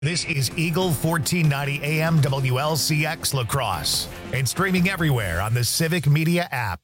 This is Eagle 1490 AM WLCX La Crosse and streaming everywhere on the Civic Media app.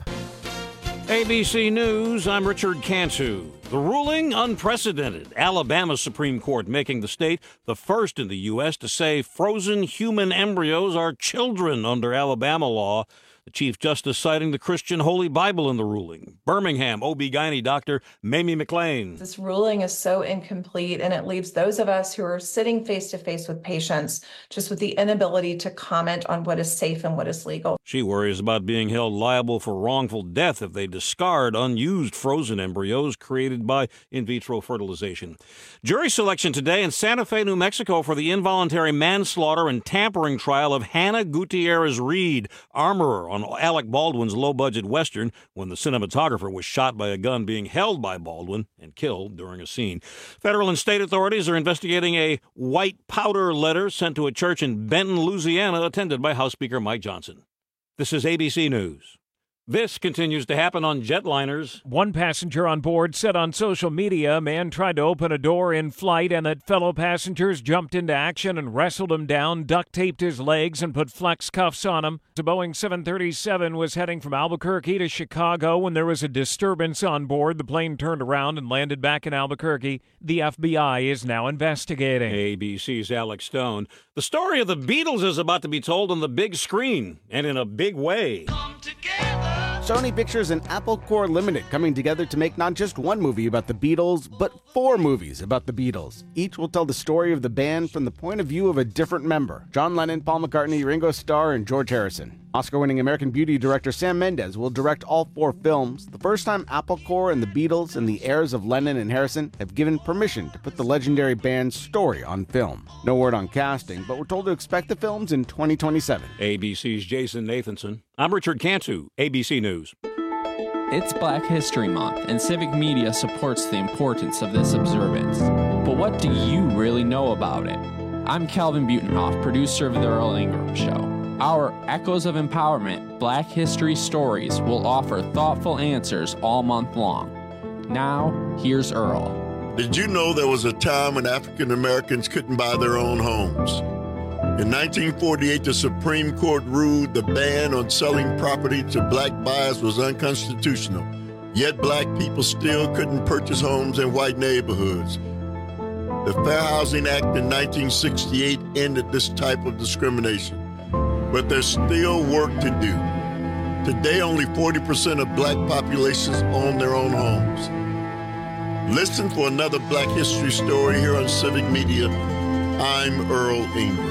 ABC News, I'm Richard Cantu. The ruling unprecedented. Alabama Supreme Court making the state the first in the U.S. to say frozen human embryos are children under Alabama law. The Chief Justice citing the Christian Holy Bible in the ruling. Birmingham OB-GYN doctor Mamie McLean. This ruling is so incomplete, and it leaves those of us who are sitting face-to-face with patients just with the inability to comment on what is safe and what is legal. She worries about being held liable for wrongful death if they discard unused frozen embryos created by in vitro fertilization. Jury selection today in Santa Fe, New Mexico for the involuntary manslaughter and tampering trial of Hannah Gutierrez Reed, armorer on Alec Baldwin's low-budget Western when the cinematographer was shot by a gun being held by Baldwin and killed during a scene. Federal and state authorities are investigating a white powder letter sent to a church in Benton, Louisiana, attended by House Speaker Mike Johnson. This is ABC News. This continues to happen on jetliners. One passenger on board said on social media a man tried to open a door in flight and that fellow passengers jumped into action and wrestled him down, duct taped his legs, and put flex cuffs on him. The Boeing 737 was heading from Albuquerque to Chicago when there was a disturbance on board. The plane turned around and landed back in Albuquerque. The FBI is now investigating. ABC's Alex Stone. The story of the Beatles is about to be told on the big screen and in a big way. Come together. Sony Pictures and Apple Corps Limited coming together to make not just one movie about the Beatles, but 4 movies about the Beatles. Each will tell the story of the band from the point of view of a different member. John Lennon, Paul McCartney, Ringo Starr, and George Harrison. Oscar-winning American Beauty director Sam Mendes will direct all 4 films, the first time Apple Corps and the Beatles and the heirs of Lennon and Harrison have given permission to put the legendary band's story on film. No word on casting, but we're told to expect the films in 2027. ABC's Jason Nathanson. I'm Richard Cantu, ABC News. It's Black History Month, and Civic Media supports the importance of this observance. But what do you really know about it? I'm Calvin Butenhoff, producer of The Earl Ingram Show. Our Echoes of Empowerment Black History Stories will offer thoughtful answers all month long. Now, here's Earl. Did you know there was a time when African Americans couldn't buy their own homes? In 1948, the Supreme Court ruled the ban on selling property to black buyers was unconstitutional. Yet black people still couldn't purchase homes in white neighborhoods. The Fair Housing Act in 1968 ended this type of discrimination. But there's still work to do. Today, only 40% of black populations own their own homes. Listen for another Black History story here on Civic Media. I'm Earl Ingram.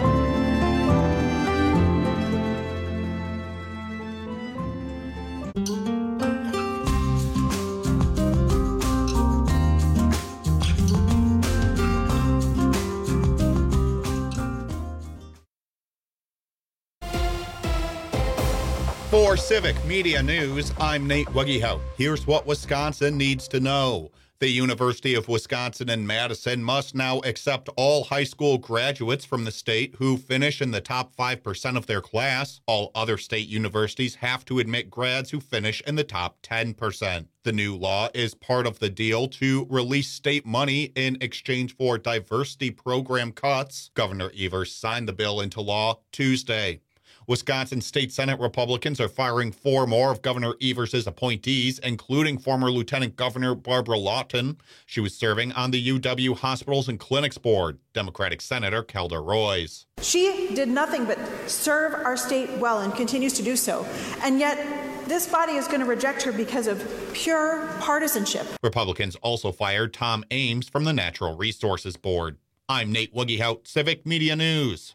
For Civic Media News, I'm Nate Wuggehout. Here's what Wisconsin needs to know. The University of Wisconsin in Madison must now accept all high school graduates from the state who finish in the top 5% of their class. All other state universities have to admit grads who finish in the top 10%. The new law is part of the deal to release state money in exchange for diversity program cuts. Governor Evers signed the bill into law Tuesday. Wisconsin State Senate Republicans are firing 4 more of Governor Evers' appointees, including former Lieutenant Governor Barbara Lawton. She was serving on the UW Hospitals and Clinics Board. Democratic Senator Kelda Roys. She did nothing but serve our state well and continues to do so. And yet, this body is going to reject her because of pure partisanship. Republicans also fired Tom Ames from the Natural Resources Board. I'm Nate Wuggehout, Civic Media News.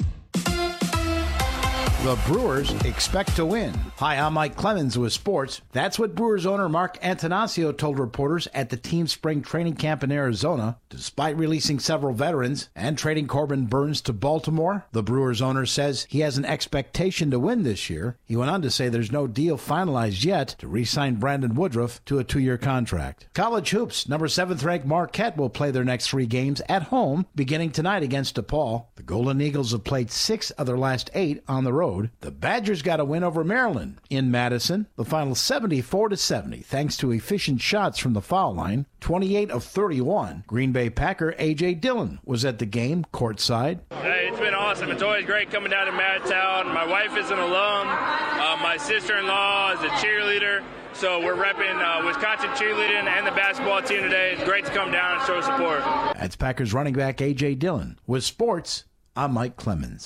The Brewers expect to win. Hi, I'm Mike Clemens with sports. That's what Brewers owner Mark Antanasio told reporters at the team's spring training camp in Arizona. Despite releasing several veterans and trading Corbin Burns to Baltimore, the Brewers owner says he has an expectation to win this year. He went on to say there's no deal finalized yet to re-sign Brandon Woodruff to a 2-year contract. College hoops, number 7th-ranked Marquette will play their next 3 games at home beginning tonight against DePaul. The Golden Eagles have played 6 of their last 8 on the road. road. The Badgers got a win over Maryland in Madison. The final 74-70, thanks to efficient shots from the foul line. 28 of 31. Green Bay Packer A.J. Dillon was at the game courtside. Hey, it's been awesome. It's always great coming down to Madtown. My wife is an alum. My sister-in-law is a cheerleader. So we're repping Wisconsin cheerleading and the basketball team today. It's great to come down and show support. That's Packers running back A.J. Dillon. With sports, I'm Mike Clemens.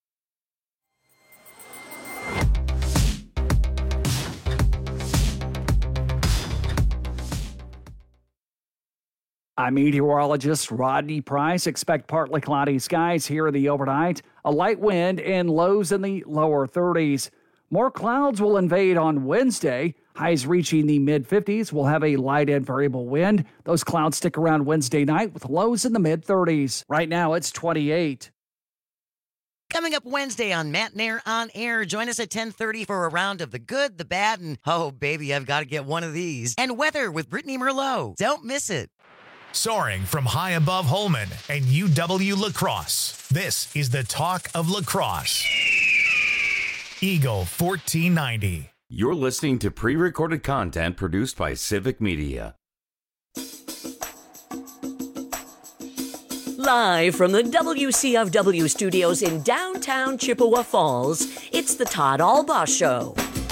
I'm meteorologist Rodney Price. Expect partly cloudy skies here in the overnight. A light wind and lows in the lower 30s. More clouds will invade on Wednesday. Highs reaching the mid-50s. We'll have a light and variable wind. Those clouds stick around Wednesday night with lows in the mid-30s. Right now, it's 28. Coming up Wednesday on Matt Nair On Air, join us at 10:30 for a round of the good, the bad, and oh, baby, I've got to get one of these. And weather with Brittany Merlot. Don't miss it. Soaring from high above Holman and UW La Crosse, this is the talk of lacrosse. Eagle 1490. You're listening to pre-recorded content produced by Civic Media. Live from the WCFW studios in downtown Chippewa Falls, it's the Todd Albaugh Show.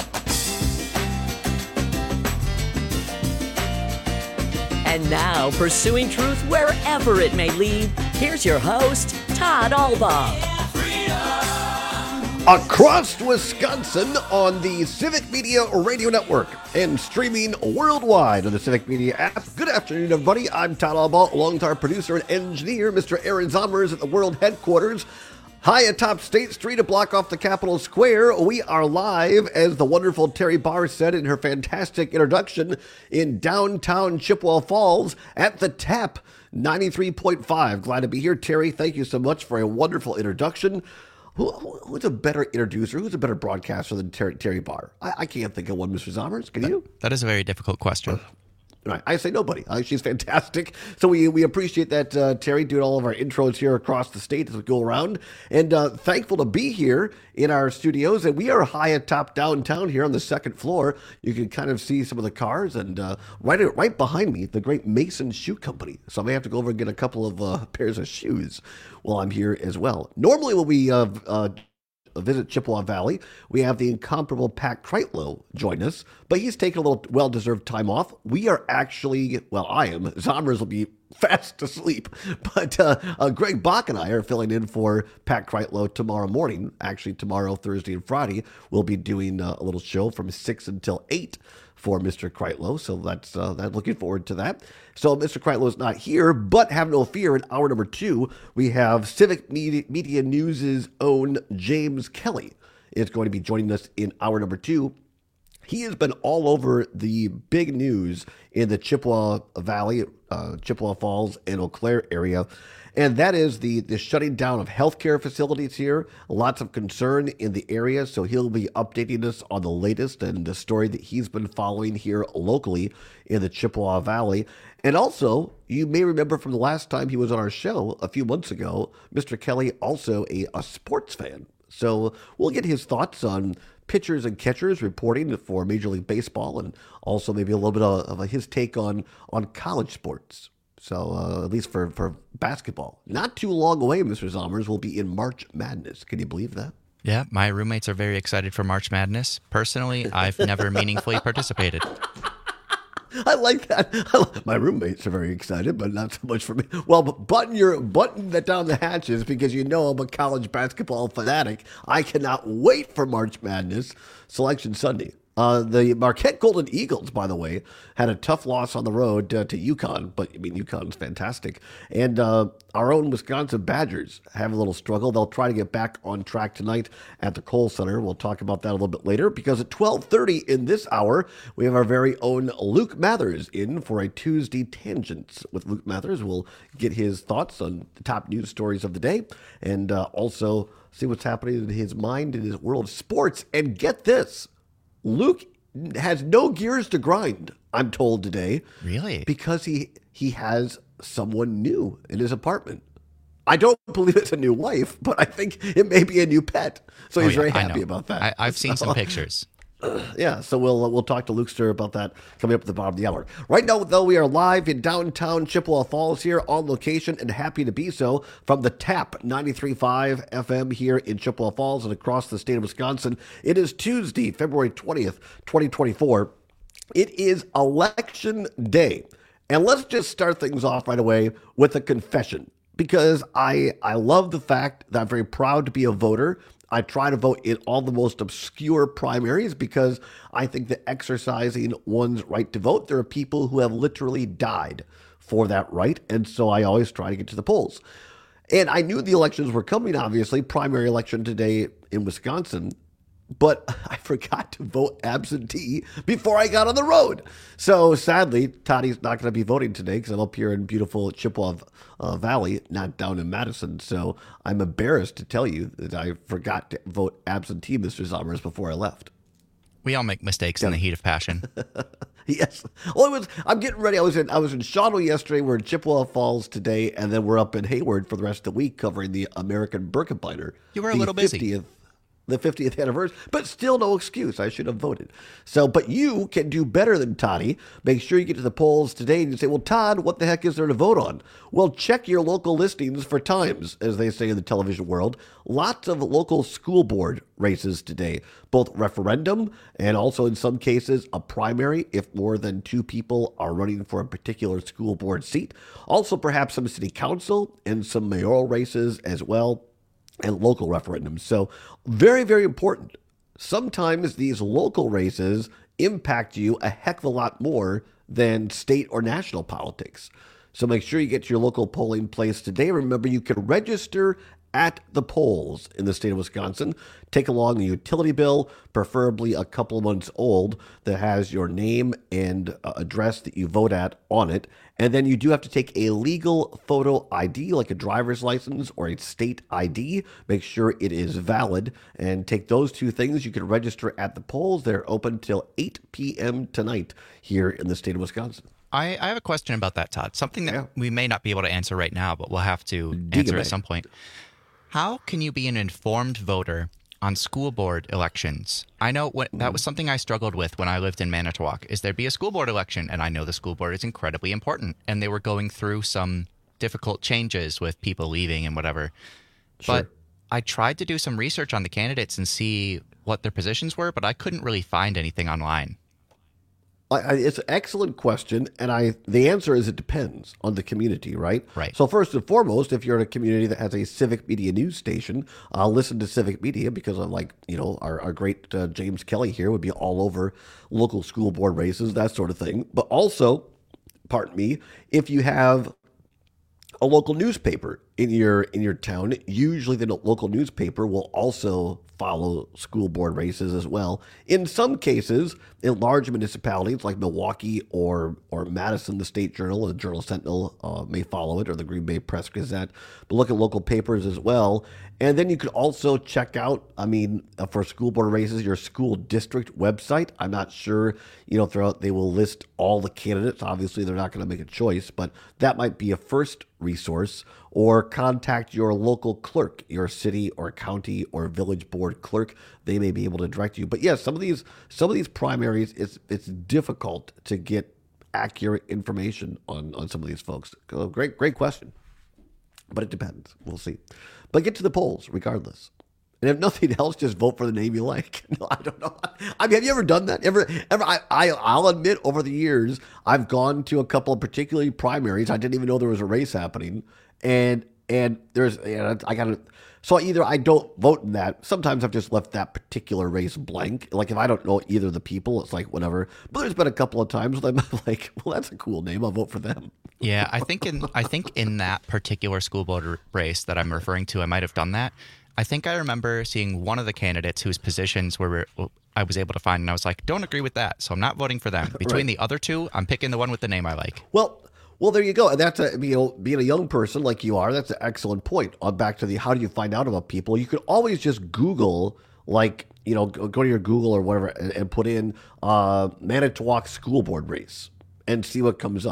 And now, pursuing truth wherever it may lead, here's your host, Todd Albaugh. Across Wisconsin on the Civic Media Radio Network and streaming worldwide on the Civic Media app. Good afternoon, everybody. I'm Todd Albaugh, along with our producer and engineer, Mr. Aaron Zommers at the world headquarters. High atop State Street, a block off the Capitol Square. We are live, as the wonderful Terry Barr said in her fantastic introduction, in downtown Chippewa Falls at the Tap 93.5. Glad to be here, Terry. Thank you so much for a wonderful introduction. Who's a better introducer? Who's a better broadcaster than Terry Barr? I can't think of one, Mr. Zommers. Can you? That is a very difficult question. Right. I say nobody. She's fantastic. So we appreciate that, Terry, doing all of our intros here across the state as we go around. And thankful to be here in our studios. And we are high atop downtown here on the second floor. You can kind of see some of the cars. And right behind me, the great Mason Shoe Company. So I may have to go over and get a couple of pairs of shoes while I'm here as well. Normally when we visit Chippewa Valley, we have the incomparable Pat Kreitlow join us, but he's taking a little well-deserved time off. We are actually, well, I am. Zommers will be fast asleep, but Greg Bach and I are filling in for Pat Kreitlow tomorrow morning. Actually, tomorrow, Thursday and Friday, we'll be doing a little show from 6 until 8 for Mr. Kreitlow, so that's looking forward to that. So Mr. Kreitlow is not here, but have no fear. In hour number 2, we have Civic Media News' own James Kelly is going to be joining us in hour number 2. He has been all over the big news in the Chippewa Valley, Chippewa Falls, and Eau Claire area. And that is the shutting down of healthcare facilities here. Lots of concern in the area, so he'll be updating us on the latest and the story that he's been following here locally in the Chippewa Valley. And also, you may remember from the last time he was on our show a few months ago, Mr. Kelly, also a sports fan. So we'll get his thoughts on pitchers and catchers reporting for Major League Baseball, and also maybe a little bit of his take on college sports. So at least for basketball. Not too long away, Mr. Zommers, will be in March Madness. Can you believe that? Yeah, my roommates are very excited for March Madness. Personally, I've never meaningfully participated. I like that. My roommates are very excited, but not so much for me. Well, button that down the hatches, because you know I'm a college basketball fanatic. I cannot wait for March Madness Selection Sunday. The Marquette Golden Eagles, by the way, had a tough loss on the road to UConn, but I mean, UConn's fantastic. And our own Wisconsin Badgers have a little struggle. They'll try to get back on track tonight at the Kohl Center. We'll talk about that a little bit later, because at 12:30 in this hour, we have our very own Luke Mathers in for a Tuesday Tangents. With Luke Mathers, we'll get his thoughts on the top news stories of the day, and also see what's happening in his mind in his world of sports. And get this, Luke has no gears to grind, I'm told today. Really? Because he has someone new in his apartment. I don't believe it's a new wife, but I think it may be a new pet. So he's very happy about that. I've seen some pictures. Yeah, so we'll talk to Lukester about that coming up at the bottom of the hour. Right now, though, we are live in downtown Chippewa Falls here on location, and happy to be so from the TAP 93.5 FM here in Chippewa Falls and across the state of Wisconsin. It is Tuesday, February 20th, 2024. It is Election Day. And let's just start things off right away with a confession, because I love the fact that I'm very proud to be a voter. I try to vote in all the most obscure primaries because I think that exercising one's right to vote, there are people who have literally died for that right. And so I always try to get to the polls. And I knew the elections were coming, obviously, primary election today in Wisconsin, but I forgot to vote absentee before I got on the road. So sadly, Toddy's not going to be voting today because I'm up here in beautiful Chippewa Valley, not down in Madison. So I'm embarrassed to tell you that I forgot to vote absentee, Mr. Zommers, before I left. We all make mistakes in the heat of passion. Yes. Well, I'm getting ready. I was in Shawano yesterday. We're in Chippewa Falls today, and then we're up in Hayward for the rest of the week covering the American Birkenbiner. You were a little busy. The 50th anniversary, but still no excuse. I should have voted. So, but you can do better than Toddy. Make sure you get to the polls today and you say, well, Todd, what the heck is there to vote on? Well, check your local listings for times, as they say in the television world. Lots of local school board races today, both referendum and also in some cases a primary if more than 2 people are running for a particular school board seat. Also perhaps some city council and some mayoral races as well, and local referendums. So very, very important. Sometimes these local races impact you a heck of a lot more than state or national politics. So make sure you get to your local polling place today. Remember, you can register at the polls in the state of Wisconsin. Take along a utility bill, preferably a couple of months old, that has your name and address that you vote at on it. And then you do have to take a legal photo ID, like a driver's license or a state ID. Make sure it is valid. And take those 2 things. You can register at the polls. They're open till 8 p.m. tonight here in the state of Wisconsin. I have a question about that, Todd. Something that we may not be able to answer right now, but we'll have to answer at some point. How can you be an informed voter on school board elections? I know that was something I struggled with when I lived in Manitowoc, is there'd be a school board election, and I know the school board is incredibly important, and they were going through some difficult changes with people leaving and whatever. Sure. But I tried to do some research on the candidates and see what their positions were, but I couldn't really find anything online. It's an excellent question, and the answer is it depends on the community, right? Right. So first and foremost, if you're in a community that has a civic media news station, listen to civic media because of our great James Kelly here would be all over local school board races, that sort of thing. But also, pardon me, if you have a local newspaper in your town, usually the local newspaper will also follow school board races as well. In some cases, in large municipalities like Milwaukee or Madison, the State Journal, the Journal Sentinel may follow it, or the Green Bay Press Gazette. But look at local papers as well. And then you could also check out, for school board races, your school district website. I'm not sure, throughout they will list all the candidates. Obviously, they're not going to make a choice, but that might be a first resource. Or contact your local clerk, your city or county or village board clerk. They may be able to direct you. But yes, some of these primaries, it's difficult to get accurate information on some of these folks. Great question. But it depends. We'll see. But get to the polls regardless. And if nothing else, just vote for the name you like. No, I don't know. Have you ever done that? I'll admit, over the years, I've gone to a couple of particularly primaries. I didn't even know there was a race happening. And so either I don't vote in that. Sometimes I've just left that particular race blank. Like if I don't know either of the people, it's like whatever. But there's been a couple of times when I'm like, well, that's a cool name. I'll vote for them. Yeah, I think in that particular school board race that I'm referring to, I might have done that. I think I remember seeing one of the candidates whose positions I was able to find, and I was like, don't agree with that, so I'm not voting for them. Between the other 2, I'm picking the one with the name I like. Well, there you go. And that's being a young person like you are, that's an excellent point. Back to how do you find out about people? You could always just Google, go to your Google or whatever and put in Manitowoc school board race and see what comes up.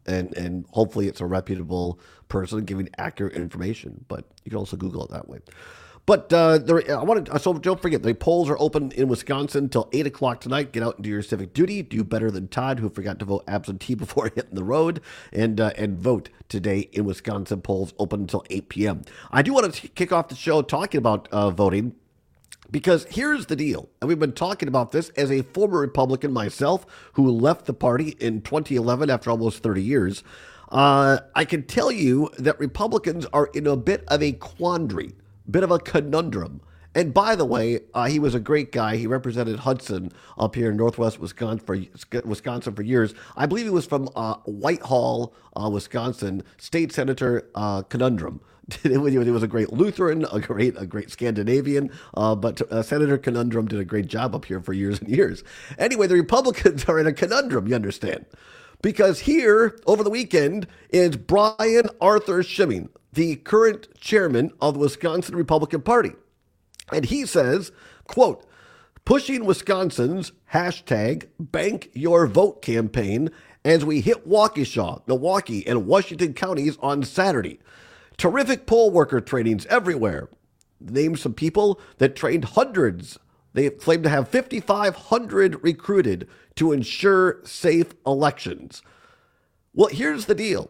and hopefully it's a reputable person giving accurate information. But you can also Google it that way. But so don't forget, the polls are open in Wisconsin until 8 o'clock tonight. Get out and do your civic duty. Do better than Todd, who forgot to vote absentee before hitting the road, and vote today in Wisconsin. Polls open until 8 p.m. I do want to kick off the show talking about voting, because here's the deal. And we've been talking about this as a former Republican myself who left the party in 2011 after almost 30 years. I can tell you that Republicans are in a bit of a quandary. Bit of a conundrum. And by the way, he was a great guy. He represented Hudson up here in northwest Wisconsin for years. I believe he was from Whitehall, Wisconsin, State Senator Conundrum. He was a great Lutheran, a great Scandinavian, but Senator Conundrum did a great job up here for years and years. Anyway, the Republicans are in a conundrum, you understand. Because here, over the weekend, is Brian Arthur Schimming, the current chairman of the Wisconsin Republican Party. And he says, quote, pushing Wisconsin's hashtag Bank Your Vote campaign as we hit Waukesha, Milwaukee, and Washington counties on Saturday. Terrific poll worker trainings everywhere. Name some people that trained hundreds. They claim to have 5,500 recruited to ensure safe elections. Well, here's the deal.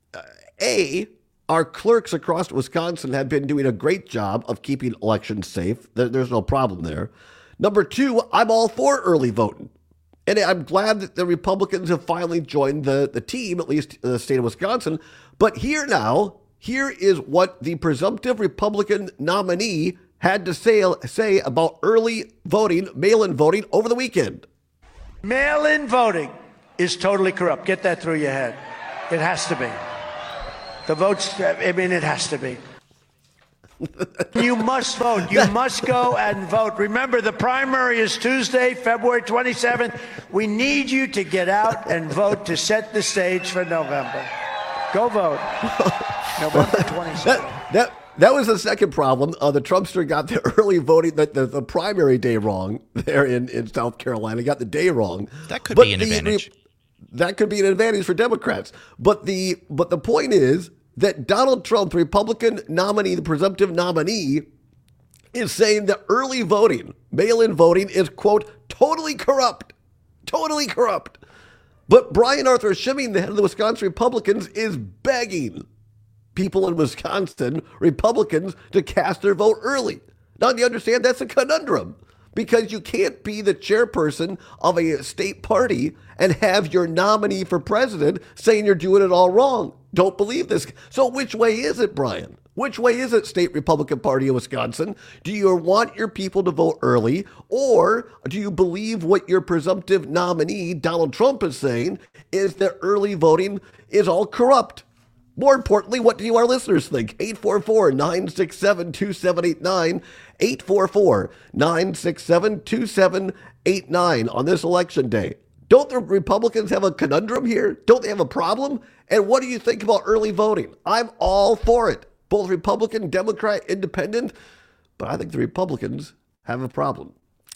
Our clerks across Wisconsin have been doing a great job of keeping elections safe. There's no problem there. Number two, I'm all for early voting. And I'm glad that the Republicans have finally joined the team, at least in the state of Wisconsin. But here is what the presumptive Republican nominee had to say about early voting, mail-in voting over the weekend. Mail-in voting is totally corrupt. Get that through your head. It has to be. The votes, it has to be. You must vote. You must go and vote. Remember, the primary is Tuesday, February 27th. We need you to get out and vote to set the stage for November. Go vote. November 27th. That was the second problem. The Trumpster got the early voting, the primary day wrong there in South Carolina. Got the day wrong. That could be an advantage. That could be an advantage for Democrats. But the point is that Donald Trump, the Republican nominee, the presumptive nominee, is saying that early voting, mail-in voting, is, quote, totally corrupt. Totally corrupt. But Brian Arthur Schimming, the head of the Wisconsin Republicans, is begging people in Wisconsin, Republicans, to cast their vote early. Now, do you understand? That's a conundrum. Because you can't be the chairperson of a state party and have your nominee for president saying you're doing it all wrong. Don't believe this. So which way is it, Brian? Which way is it, State Republican Party of Wisconsin? Do you want your people to vote early, or do you believe what your presumptive nominee, Donald Trump, is saying, is that early voting is all corrupt? More importantly, what do our listeners think? 844-967-2789, 844-967-2789 on this election day. Don't the Republicans have a conundrum here? Don't they have a problem? And what do you think about early voting? I'm all for it. Both Republican, Democrat, Independent, but I think the Republicans have a problem.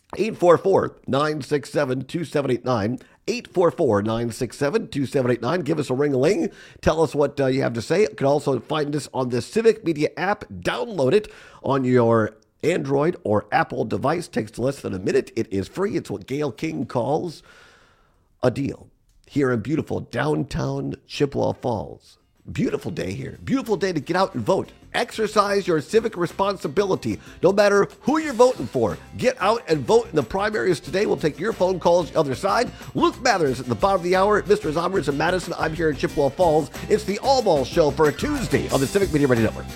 844-967-2789, 844-967-2789. Give us a ring-a-ling. Tell us what you have to say. You can also find us on the Civic Media app. Download it on your Android or Apple device. Takes less than a minute. It is free. It's what Gayle King calls a deal here in beautiful downtown Chippewa Falls. Beautiful day here. Beautiful day to get out and vote. Exercise your civic responsibility. No matter who you're voting for, get out and vote in the primaries today. We'll take your phone calls the other side. Luke Mathers at the bottom of the hour. Mr. Zomers in Madison. I'm here in Chippewa Falls. It's the All Ball Show for a Tuesday on the Civic Media Radio Network.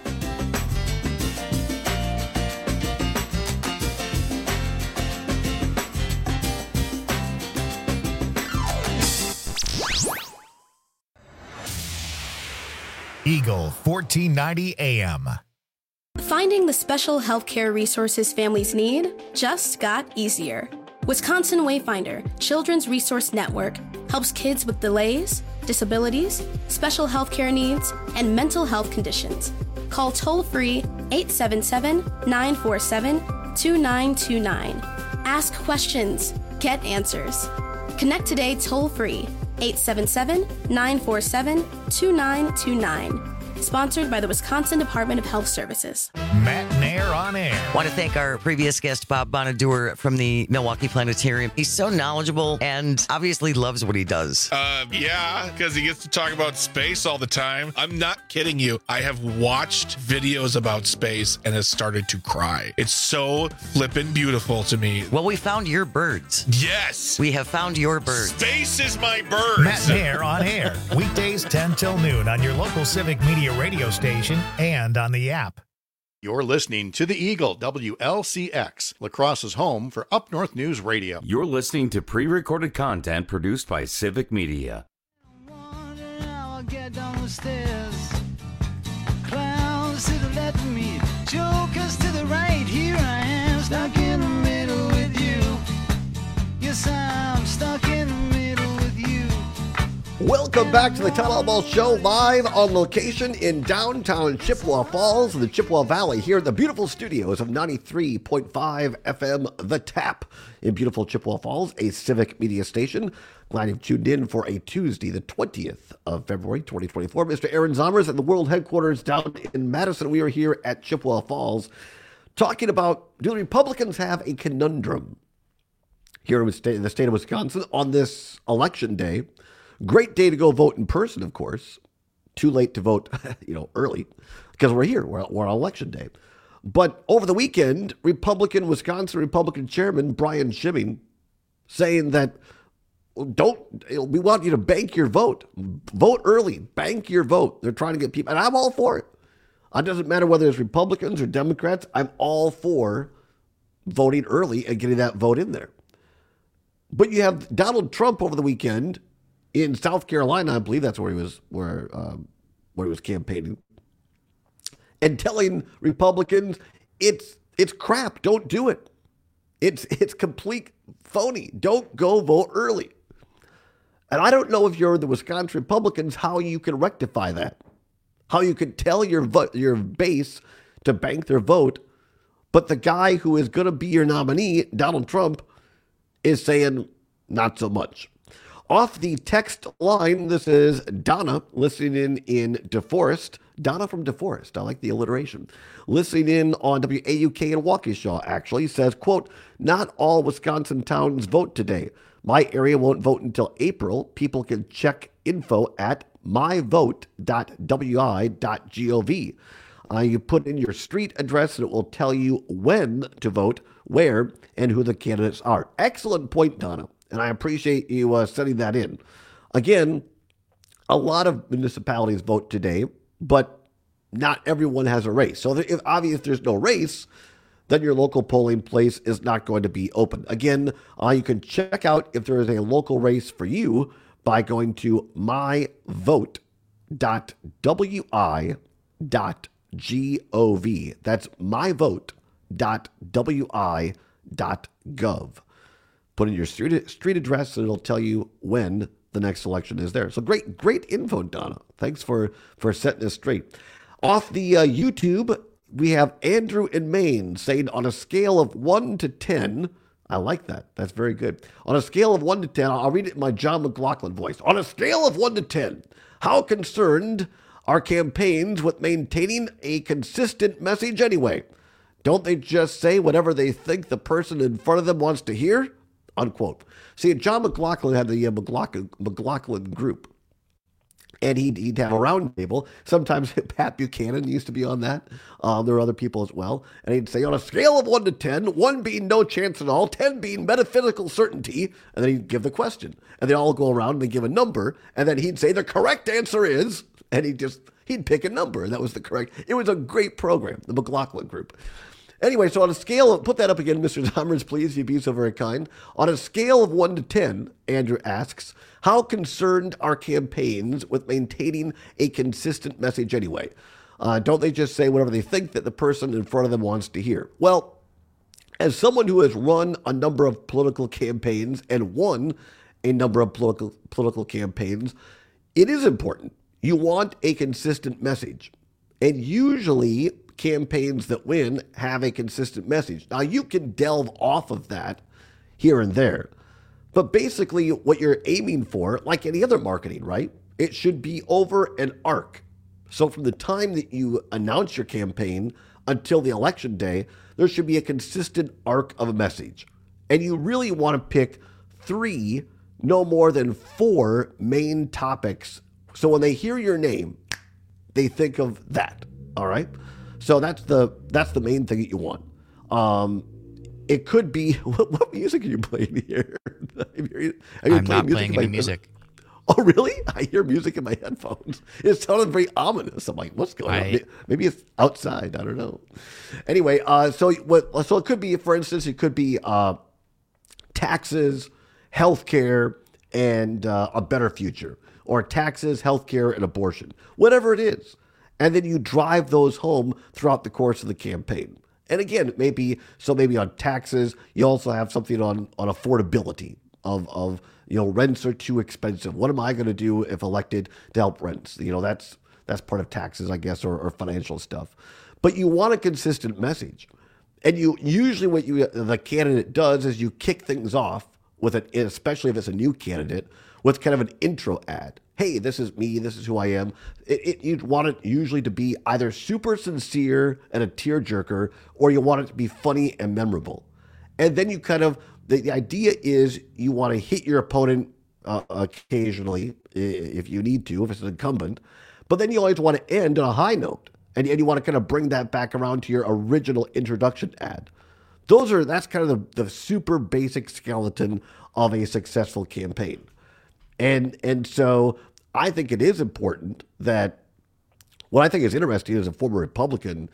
Eagle 1490 AM. Finding the special healthcare resources families need just got easier. Wisconsin Wayfinder Children's Resource Network helps kids with delays, disabilities, special healthcare needs, and mental health conditions. Call toll-free 877-947-2929. Ask questions. Get answers. Connect today toll-free 877-947-2929. Sponsored by the Wisconsin Department of Health Services. Matt Nair on air. Want to thank our previous guest, Bob Bonaduer from the Milwaukee Planetarium. He's so knowledgeable and obviously loves what he does. Yeah, because he gets to talk about space all the time. I'm not kidding you. I have watched videos about space and has started to cry. It's so flippin' beautiful to me. Well, we found your birds. Yes. We have found your birds. Space is my birds. Matt Nair on air. Weekdays 10 till noon on your local Civic Media radio station and on the app. You're listening to The Eagle, WLCX, La Crosse's home for Up North News Radio. You're listening to pre-recorded content produced by Civic Media. I'll get down the stairs. Clowns to the left of me, jokers to the right. Here I am, stuck in the middle with you. Yes, I'm stuck in the middle with you. Welcome back to the Town Hall Ball Show, live on location in downtown Chippewa Falls, in the Chippewa Valley, here in the beautiful studios of 93.5 FM The Tap in beautiful Chippewa Falls, a Civic Media station. Glad you've tuned in for a Tuesday, the 20th of February, 2024. Mr. Aaron Zomers at the world headquarters down in Madison. We are here at Chippewa Falls talking about, do the Republicans have a conundrum here in the state of Wisconsin on this election day? Great day to go vote in person, of course. Too late to vote, early, because we're here. We're on election day. But over the weekend, Wisconsin Republican Chairman Brian Schimming saying that we want you to bank your vote. Vote early. Bank your vote. They're trying to get people, and I'm all for it. It doesn't matter whether it's Republicans or Democrats. I'm all for voting early and getting that vote in there. But you have Donald Trump over the weekend in South Carolina, I believe that's where he was campaigning, and telling Republicans it's crap. Don't do it. It's complete phony. Don't go vote early. And I don't know if you're the Wisconsin Republicans how you can rectify that, how you can tell your base to bank their vote, but the guy who is going to be your nominee, Donald Trump, is saying not so much. Off the text line, this is Donna listening in DeForest. Donna from DeForest. I like the alliteration. Listening in on WAUK in Waukesha, actually, says, quote, not all Wisconsin towns vote today. My area won't vote until April. People can check info at myvote.wi.gov. You put in your street address and it will tell you when to vote, where, and who the candidates are. Excellent point, Donna. And I appreciate you sending that in. Again, a lot of municipalities vote today, but not everyone has a race. So if there's no race, then your local polling place is not going to be open. Again, you can check out if there is a local race for you by going to myvote.wi.gov. That's myvote.wi.gov. Put in your street address, and it'll tell you when the next election is there. So great info, Donna. Thanks for setting us straight. Off the YouTube, we have Andrew in Maine saying on a scale of 1 to 10, I like that. That's very good. On a scale of 1 to 10, I'll read it in my John McLaughlin voice. On a scale of 1 to 10, how concerned are campaigns with maintaining a consistent message anyway? Don't they just say whatever they think the person in front of them wants to hear? Unquote. See, John McLaughlin had the McLaughlin group, and he'd have a round table. Sometimes Pat Buchanan used to be on that. There were other people as well. And he'd say, on a scale of 1 to 10, 1 being no chance at all, 10 being metaphysical certainty, and then he'd give the question. And they all go around and they give a number, and then he'd say the correct answer is, and he'd pick a number, and that was the correct. It was a great program, the McLaughlin group. Anyway, so on a scale of, put that up again, Mr. Zomers, please, if you'd be so very kind. On a scale of 1 to 10, Andrew asks, how concerned are campaigns with maintaining a consistent message anyway? Don't they just say whatever they think that the person in front of them wants to hear? Well, as someone who has run a number of political campaigns and won a number of political campaigns, it is important. You want a consistent message. And usually campaigns that win have a consistent message. Now, you can delve off of that here and there, But basically what you're aiming for, like any other marketing, right? It should be over an arc. So from the time that you announce your campaign until the election day, there should be a consistent arc of a message. And you really want to pick 3, no more than 4 main topics. So when they hear your name, they think of that. All right. So that's the main thing that you want. It could be, what music are you playing here? I'm not playing any music. Oh, really? I hear music in my headphones. It sounded very ominous. I'm like, what's going on? Maybe it's outside. I don't know. Anyway, so it could be, for instance, it could be taxes, healthcare, and a better future, or taxes, healthcare, and abortion, whatever it is. And then you drive those home throughout the course of the campaign. And again, maybe on taxes, you also have something on affordability of rents are too expensive. What am I going to do if elected to help rents? That's part of taxes, I guess, or financial stuff. But you want a consistent message. And usually what the candidate does is you kick things off with especially if it's a new candidate, with kind of an intro ad. Hey, this is me. This is who I am. You'd want it usually to be either super sincere and a tearjerker, or you want it to be funny and memorable. And then you the idea is you want to hit your opponent occasionally if you need to, if it's an incumbent. But then you always want to end on a high note. And you want to kind of bring that back around to your original introduction ad. That's kind of the super basic skeleton of a successful campaign. And so I think it is important that what I think is interesting as a former Republican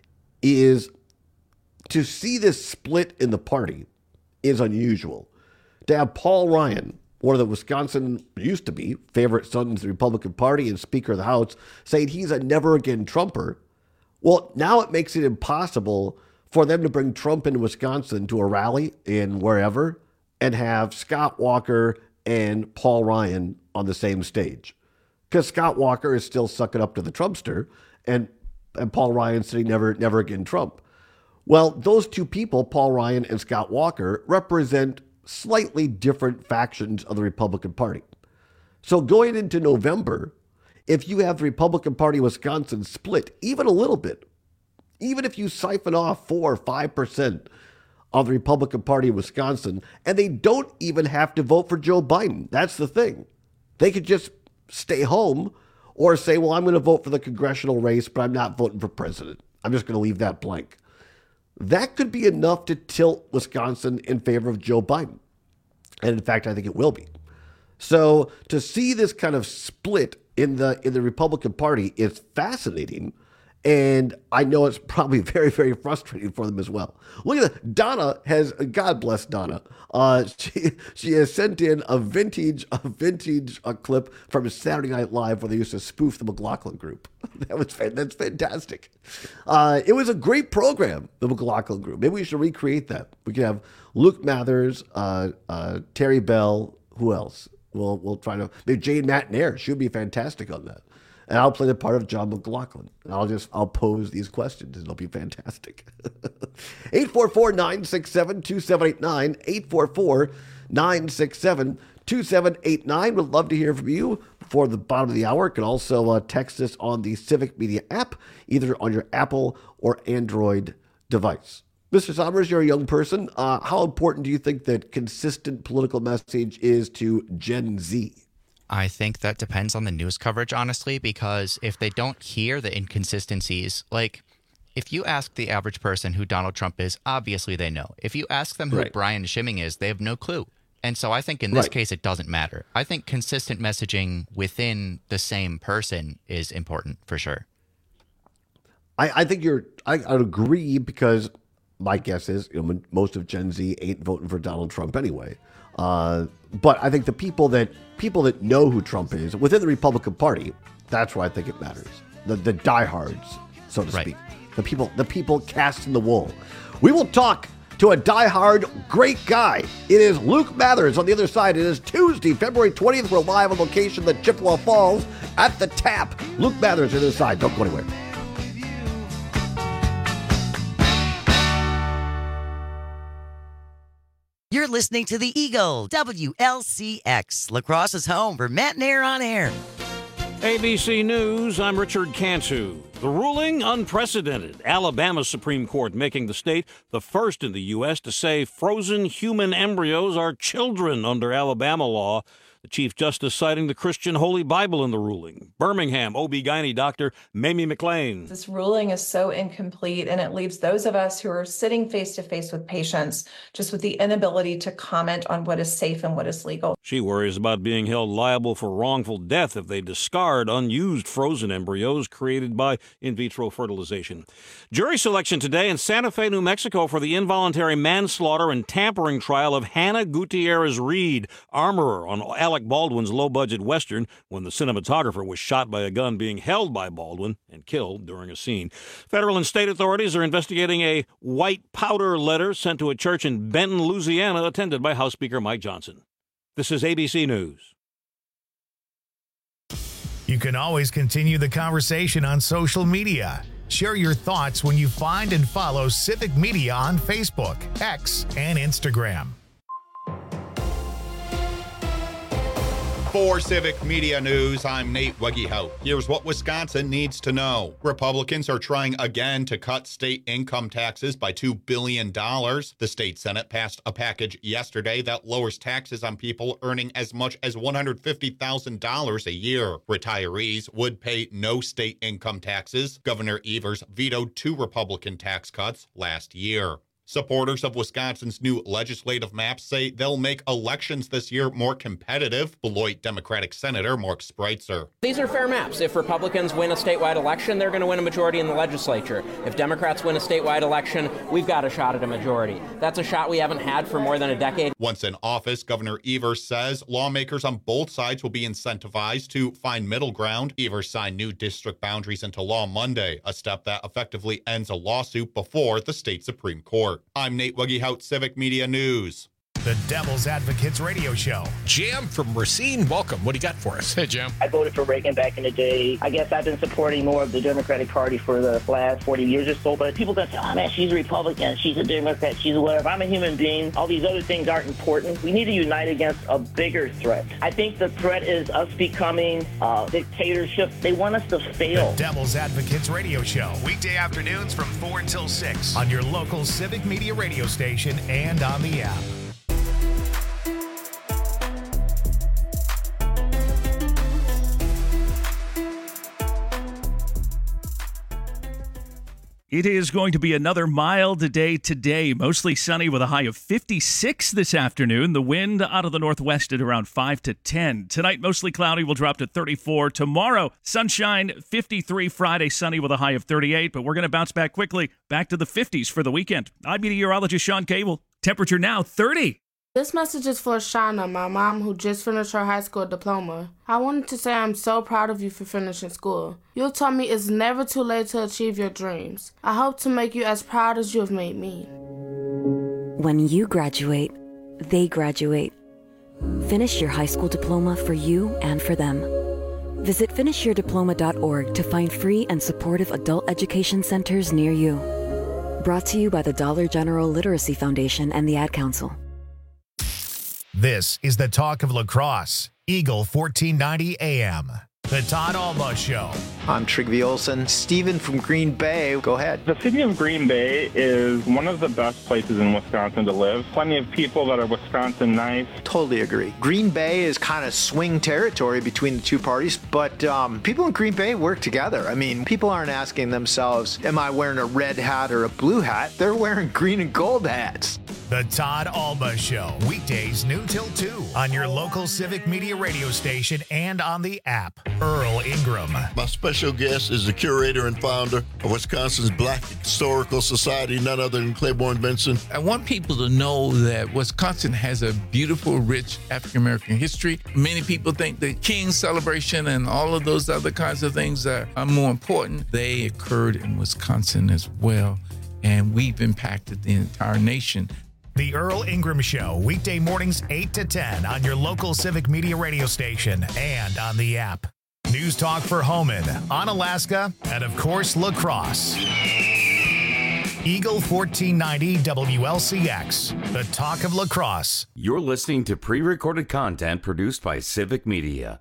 is to see this split in the party is unusual. To have Paul Ryan, one of the Wisconsin used to be favorite sons of the Republican Party and Speaker of the House, saying he's a never again Trumper. Well, now it makes it impossible for them to bring Trump into Wisconsin to a rally in wherever and have Scott Walker and Paul Ryan on the same stage. Because Scott Walker is still sucking up to the Trumpster and Paul Ryan saying never again Trump. Well, those two people, Paul Ryan and Scott Walker, represent slightly different factions of the Republican Party. So going into November, if you have the Republican Party Wisconsin split even a little bit, even if you siphon off 4 or 5% of the Republican Party of Wisconsin, and they don't even have to vote for Joe Biden. That's the thing. They could just stay home or say, well, I'm going to vote for the congressional race, but I'm not voting for president. I'm just going to leave that blank. That could be enough to tilt Wisconsin in favor of Joe Biden. And in fact, I think it will be. So to see this kind of split in the Republican Party is fascinating. And I know it's probably very, very frustrating for them as well. Look at that. Donna has, God bless Donna. She has sent in a vintage clip from Saturday Night Live where they used to spoof the McLaughlin Group. That's fantastic. It was a great program, the McLaughlin Group. Maybe we should recreate that. We could have Luke Mathers, Terry Bell. Who else? We'll try to, maybe Jane McNair. She would be fantastic on that. And I'll play the part of John McLaughlin. And I'll pose these questions, and it'll be fantastic. 844-967-2789. 844-967-2789. Would love to hear from you before the bottom of the hour. You can also text us on the Civic Media app, either on your Apple or Android device. Mr. Somers, you're a young person. How important do you think that consistent political message is to Gen Z? I think that depends on the news coverage, honestly, because if they don't hear the inconsistencies, like if you ask the average person who Donald Trump is, obviously they know. If you ask them who Brian Schimming is, they have no clue. And so I think in this case, it doesn't matter. I think consistent messaging within the same person is important for sure. I think I agree, because my guess is most of Gen Z ain't voting for Donald Trump anyway. But I think the people that know who Trump is within the Republican Party, that's where I think it matters. The diehards, so to speak. The people cast in the wool. We will talk to a diehard great guy. It is Luke Mathers on the other side. It is Tuesday, February 20th. We're live on location at Chippewa Falls at the Tap. Luke Mathers on the other side. Don't go anywhere. You're listening to the Eagle, WLCX, La Crosse's home for Matt Nair on Air. ABC News, I'm Richard Cantu. The ruling, unprecedented. Alabama's Supreme Court making the state the first in the U.S. to say frozen human embryos are children under Alabama law. The Chief Justice citing the Christian Holy Bible in the ruling. Birmingham OB-GYN doctor Mamie McLean. This ruling is so incomplete, and it leaves those of us who are sitting face-to-face with patients just with the inability to comment on what is safe and what is legal. She worries about being held liable for wrongful death if they discard unused frozen embryos created by in vitro fertilization. Jury selection today in Santa Fe, New Mexico for the involuntary manslaughter and tampering trial of Hannah Gutierrez Reed, armorer on Alec Baldwin's low-budget Western, when the cinematographer was shot by a gun being held by Baldwin and killed during a scene. Federal and state authorities are investigating a white powder letter sent to a church in Benton, Louisiana, attended by House Speaker Mike Johnson. This is ABC News. You can always continue the conversation on social media. Share your thoughts when you find and follow Civic Media on Facebook, X, and Instagram. For Civic Media News, I'm Nate Weggehout. Here's what Wisconsin needs to know. Republicans are trying again to cut state income taxes by $2 billion. The state Senate passed a package yesterday that lowers taxes on people earning as much as $150,000 a year. Retirees would pay no state income taxes. Governor Evers vetoed 2 Republican tax cuts last year. Supporters of Wisconsin's new legislative maps say they'll make elections this year more competitive. Beloit Democratic Senator Mark Spreitzer. These are fair maps. If Republicans win a statewide election, they're going to win a majority in the legislature. If Democrats win a statewide election, we've got a shot at a majority. That's a shot we haven't had for more than a decade. Once in office, Governor Evers says lawmakers on both sides will be incentivized to find middle ground. Evers signed new district boundaries into law Monday, a step that effectively ends a lawsuit before the state Supreme Court. I'm Nate Weggehout, Civic Media News. The Devil's Advocates Radio Show. Jam from Racine, welcome. What do you got for us? Hey, Jam. I voted for Reagan back in the day. I guess I've been supporting more of the Democratic Party for the last 40 years or so. But people that say, oh, man, she's a Republican, she's a Democrat, she's a whatever. I'm a human being. All these other things aren't important. We need to unite against a bigger threat. I think the threat is us becoming a dictatorship. They want us to fail. The Devil's Advocates Radio Show. Weekday afternoons from 4 until 6 on your local Civic Media radio station and on the app. It is going to be another mild day today, mostly sunny with a high of 56 this afternoon. The wind out of the northwest at around 5 to 10. Tonight, mostly cloudy, will drop to 34. Tomorrow, sunshine, 53. Friday, sunny with a high of 38. But we're going to bounce back quickly, back to the 50s for the weekend. I'm meteorologist Sean Cable. Temperature now 30. This message is for Shauna, my mom, who just finished her high school diploma. I wanted to say I'm so proud of you for finishing school. You taught me it's never too late to achieve your dreams. I hope to make you as proud as you have made me. When you graduate, they graduate. Finish your high school diploma for you and for them. Visit finishyourdiploma.org to find free and supportive adult education centers near you. Brought to you by the Dollar General Literacy Foundation and the Ad Council. This is the Talk of La Crosse, Eagle 1490 AM. The Todd Alma Show. I'm Trigby Olsen. Steven from Green Bay, go ahead. The city of Green Bay is one of the best places in Wisconsin to live. Plenty of people that are Wisconsin nice. Totally agree. Green Bay is kind of swing territory between the two parties, but people in Green Bay work together. I mean, people aren't asking themselves, am I wearing a red hat or a blue hat? They're wearing green and gold hats. The Todd Alma Show, weekdays noon till 2 on your local Civic Media radio station and on the app. Earl Ingram. My special guest is the curator and founder of Wisconsin's Black Historical Society, none other than Claiborne Benson. I want people to know that Wisconsin has a beautiful, rich African-American history. Many people think the King's celebration and all of those other kinds of things are more important. They occurred in Wisconsin as well, and we've impacted the entire nation. The Earl Ingram Show, weekday mornings 8 to 10 on your local Civic Media radio station and on the app. News Talk for Homan, Onalaska, and of course, La Crosse. Eagle 1490 WLCX, the talk of La Crosse. You're listening to pre-recorded content produced by Civic Media.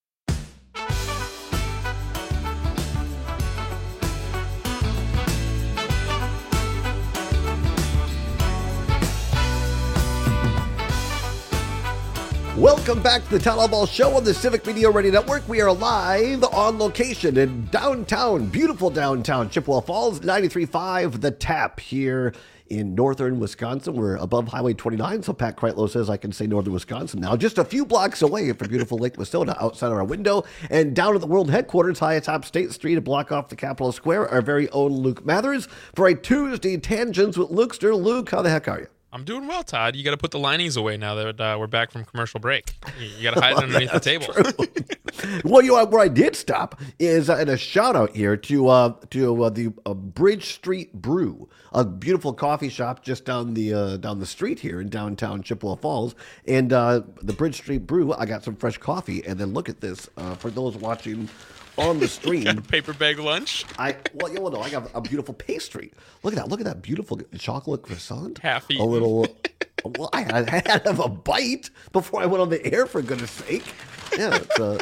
Welcome back to the Town Ball Show on the Civic Media Radio Network. We are live on location in downtown, beautiful downtown Chippewa Falls, 93.5 The Tap here in northern Wisconsin. We're above Highway 29, so Pat Kreitlow says I can say northern Wisconsin now. Just a few blocks away from beautiful Lake Wissota outside of our window. And down at the world headquarters, high atop State Street, a block off the Capitol Square, our very own Luke Mathers for a Tuesday Tangents with Lukester. Luke, how the heck are you? I'm doing well, Todd. You got to put the linings away now that we're back from commercial break. You got to hide it underneath the table. Well, you know, where I did stop is in a shout out here to the Bridge Street Brew, a beautiful coffee shop just down the street here in downtown Chippewa Falls. And the Bridge Street Brew, I got some fresh coffee, and then look at this for those watching on the stream. You got a paper bag lunch? I got a beautiful pastry. Look at that. Look at that beautiful chocolate croissant. Half eaten. A little. Well, I had to have a bite before I went on the air, for goodness sake. Yeah,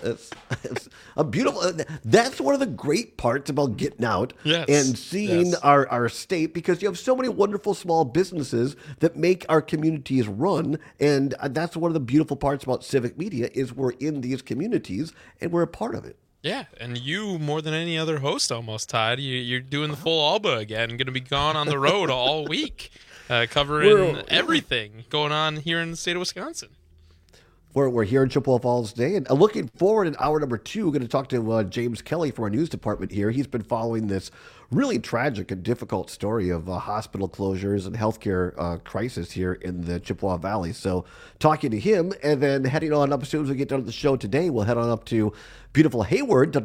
it's a beautiful. That's one of the great parts about getting out and seeing our state, because you have so many wonderful small businesses that make our communities run, and that's one of the beautiful parts about Civic Media is we're in these communities and we're a part of it. Yeah, and you, more than any other host almost, Todd, you're doing the full Alba again, going to be gone on the road all week, covering everything going on here in the state of Wisconsin. We're here in Chippewa Falls today, and looking forward in hour number 2, we're going to talk to James Kelly from our news department here. He's been following this really tragic and difficult story of hospital closures and healthcare crisis here in the Chippewa Valley. So talking to him, and then heading on up as soon as we get done with the show today, we'll head on up to beautiful Hayward,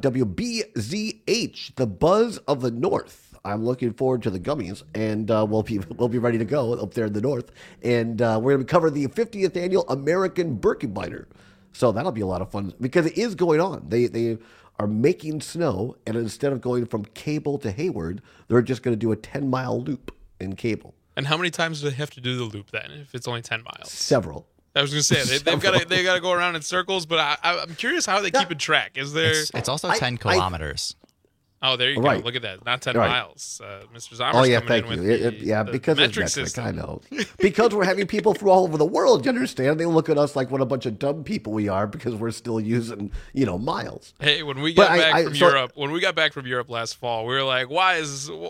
WBZH, the Buzz of the North. I'm looking forward to the gummies, and we'll be ready to go up there in the north. And we're going to cover the 50th annual American Birkebeiner. So that'll be a lot of fun because it is going on. They are making snow, and instead of going from Cable to Hayward, they're just going to do a 10-mile loop in Cable. And how many times do they have to do the loop then, if it's only 10 miles? Several. I was going to say they've got to go around in circles, but I'm curious how they keep a track. Is there? It's also 10 kilometers. Oh, there you go. Look at that. Not 10 miles. Mr. Zommers coming in with because the it's metric metric, system. I know. Because we're having people from all over the world, you understand? They look at us like what a bunch of dumb people we are because we're still using, miles. Hey, when we got back from Europe last fall, we were like, why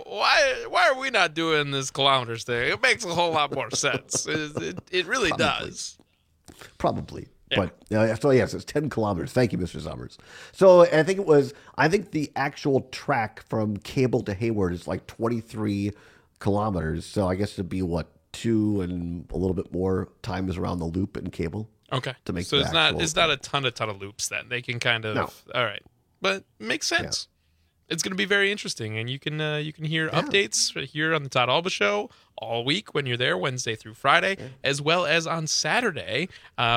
are we not doing this kilometers thing? It makes a whole lot more sense. It really does. Probably. Yeah. But so yes, it's 10 kilometers. Thank you, Mr. Summers. So I think the actual track from Cable to Hayward is like 23 kilometers. So I guess it'd be 2 and a little bit more times around the loop in Cable. Okay. To make so it's not a ton of loops then. They can kind of all right. But it makes sense. Yeah. It's going to be very interesting, and you can hear updates here on the Todd Alba Show all week when you're there, Wednesday through Friday, as well as on Saturday.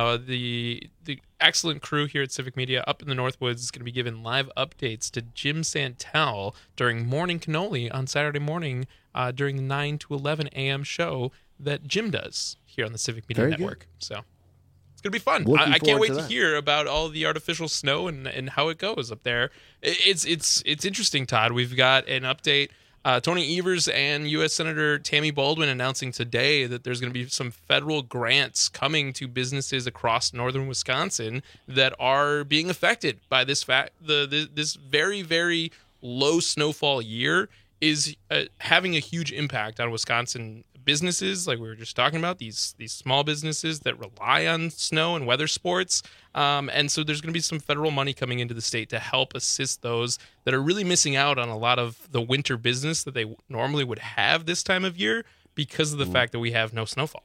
The excellent crew here at Civic Media up in the Northwoods is going to be giving live updates to Jim Santel during Morning Cannoli on Saturday morning during the 9 to 11 a.m. show that Jim does here on the Civic Media Network. Good. So it's going to be fun. I can't wait to hear about all the artificial snow and how it goes up there. It's interesting, Todd. We've got an update. Tony Evers and U.S. Senator Tammy Baldwin announcing today that there's going to be some federal grants coming to businesses across northern Wisconsin that are being affected by this fact. This very, very low snowfall year is having a huge impact on Wisconsin businesses, like we were just talking about, these small businesses that rely on snow and weather sports. And so there's going to be some federal money coming into the state to help assist those that are really missing out on a lot of the winter business that they normally would have this time of year because of the fact that we have no snowfall.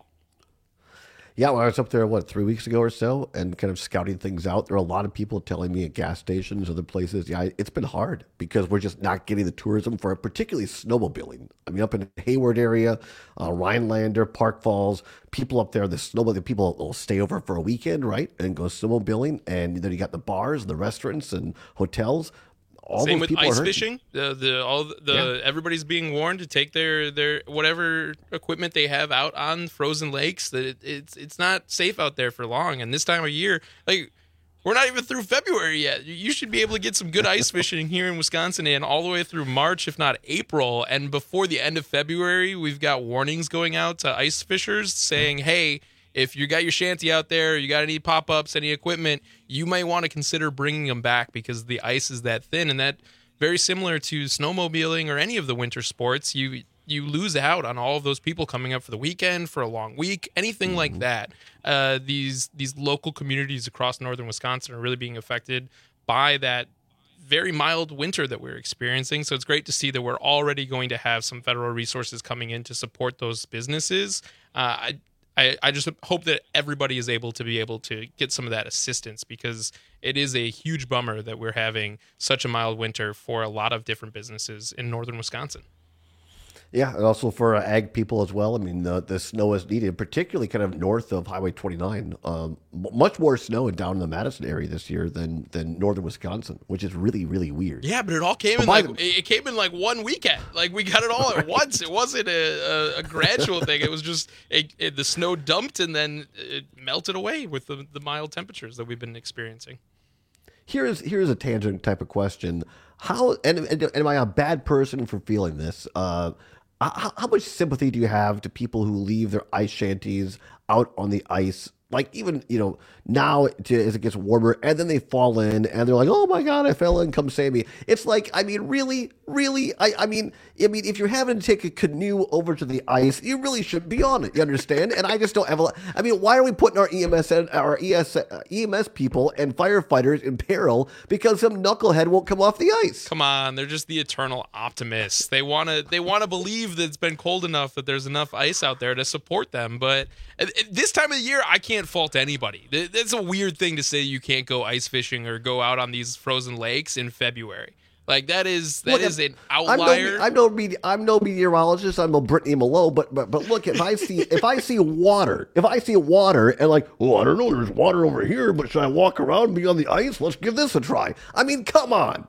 Yeah, well, I was up there, 3 weeks ago or so, and kind of scouting things out. There are a lot of people telling me at gas stations, other places, it's been hard because we're just not getting the tourism for it, particularly snowmobiling. I mean, up in the Hayward area, Rhinelander, Park Falls, people up there, the people will stay over for a weekend, right, and go snowmobiling, and then you got the bars, the restaurants, and hotels. Same with ice fishing. Everybody's being warned to take their whatever equipment they have out on frozen lakes. That it's not safe out there for long. And this time of year, like, we're not even through February yet. You should be able to get some good ice fishing here in Wisconsin and all the way through March, if not April. And before the end of February, we've got warnings going out to ice fishers saying, hey, if you got your shanty out there, you got any pop-ups, any equipment, you might want to consider bringing them back because the ice is that thin. And that, very similar to snowmobiling or any of the winter sports, you lose out on all of those people coming up for the weekend, for a long week, anything like that. These local communities across northern Wisconsin are really being affected by that very mild winter that we're experiencing. So it's great to see that we're already going to have some federal resources coming in to support those businesses. I just hope that everybody is able to get some of that assistance, because it is a huge bummer that we're having such a mild winter for a lot of different businesses in northern Wisconsin. Yeah, and also for ag people as well. I mean, the snow is needed, particularly kind of north of Highway 29. Much more snow down in the Madison area this year than northern Wisconsin, which is really, really weird. Yeah, but it all came in like 1 weekend. Like, we got it all at once. It wasn't a gradual thing. It was just the snow dumped and then it melted away with the mild temperatures that we've been experiencing. Here's a tangent type of question. How and am I a bad person for feeling this? How much sympathy do you have to people who leave their ice shanties out on the ice? Like, even, now as it gets warmer, and then they fall in and they're like, oh my God, I fell in, come save me. It's like, I mean, really, I mean, if you're having to take a canoe over to the ice, you really should be on it, you understand? And I just don't have why are we putting our EMS people and firefighters in peril because some knucklehead won't come off the ice? Come on, they're just the eternal optimists. They want to believe that it's been cold enough that there's enough ice out there to support them, but this time of the year, I can't fault anybody. It's a weird thing to say you can't go ice fishing or go out on these frozen lakes in February. Like, that is an outlier. I'm no meteorologist. I'm no Brittany Malone. But look, if I see water and like, oh, I don't know, there's water over here, but should I walk around and be on the ice? Let's give this a try. I mean, come on.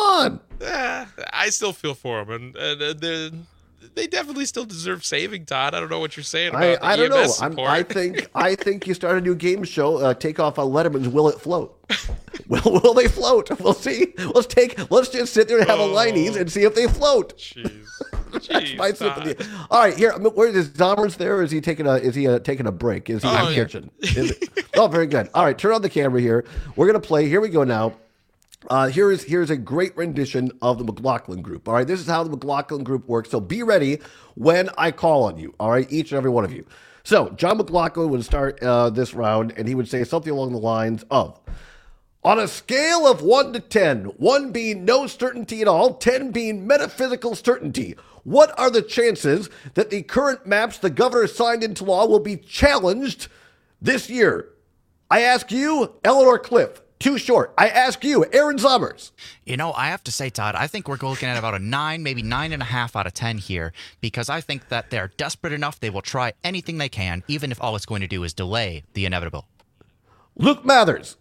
I still feel for them, and they definitely still deserve saving, Todd. I don't know what you're saying about I don't EMS know. support. I think you start a new game show. Take off on Letterman's Will It Float? Will they float? We'll see. Let's just sit there and have a Liney's and see if they float. Jeez. That's my sympathy. All right, here. Where is Dahmer's there? Or is he taking a break? Is he in the kitchen? Oh, very good. All right, turn on the camera here. We're gonna play. Here we go now. Here's a great rendition of the McLaughlin Group. All right, this is how the McLaughlin Group works. So be ready when I call on you. All right, each and every one of you. So John McLaughlin would start this round, and he would say something along the lines of, on a scale of 1 to 10, 1 being no certainty at all, 10 being metaphysical certainty, what are the chances that the current maps the governor signed into law will be challenged this year? I ask you, Eleanor Cliff. Too short. I ask you, Aaron Summers. I have to say, Todd, I think we're looking at about a 9, maybe 9.5 out of 10 here, because I think that they're desperate enough they will try anything they can, even if all it's going to do is delay the inevitable. Luke Mathers.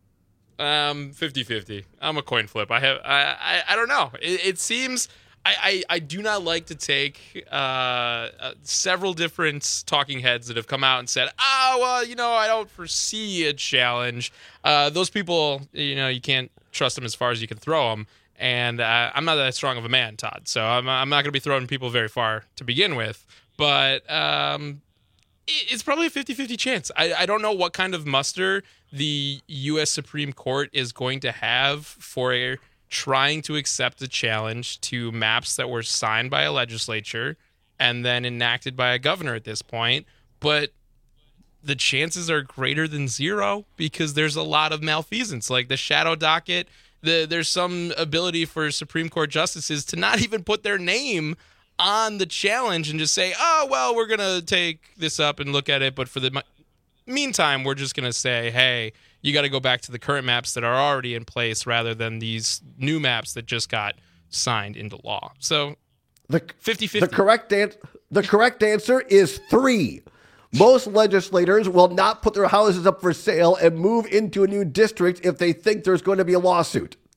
50-50. I'm a coin flip. I don't know. It seems I do not like to take several different talking heads that have come out and said, I don't foresee a challenge. Those people, you can't trust them as far as you can throw them. And I'm not that strong of a man, Todd. So I'm not going to be throwing people very far to begin with. But it's probably a 50-50 chance. I don't know what kind of muster the U.S. Supreme Court is going to have for trying to accept the challenge to maps that were signed by a legislature and then enacted by a governor at this point. But the chances are greater than zero because there's a lot of malfeasance, like the shadow docket. There's some ability for Supreme Court justices to not even put their name on the challenge and just say, we're going to take this up and look at it. But for the meantime, we're just going to say, hey, you got to go back to the current maps that are already in place rather than these new maps that just got signed into law. So the 50-50. The correct answer is 3. Most legislators will not put their houses up for sale and move into a new district if they think there's going to be a lawsuit.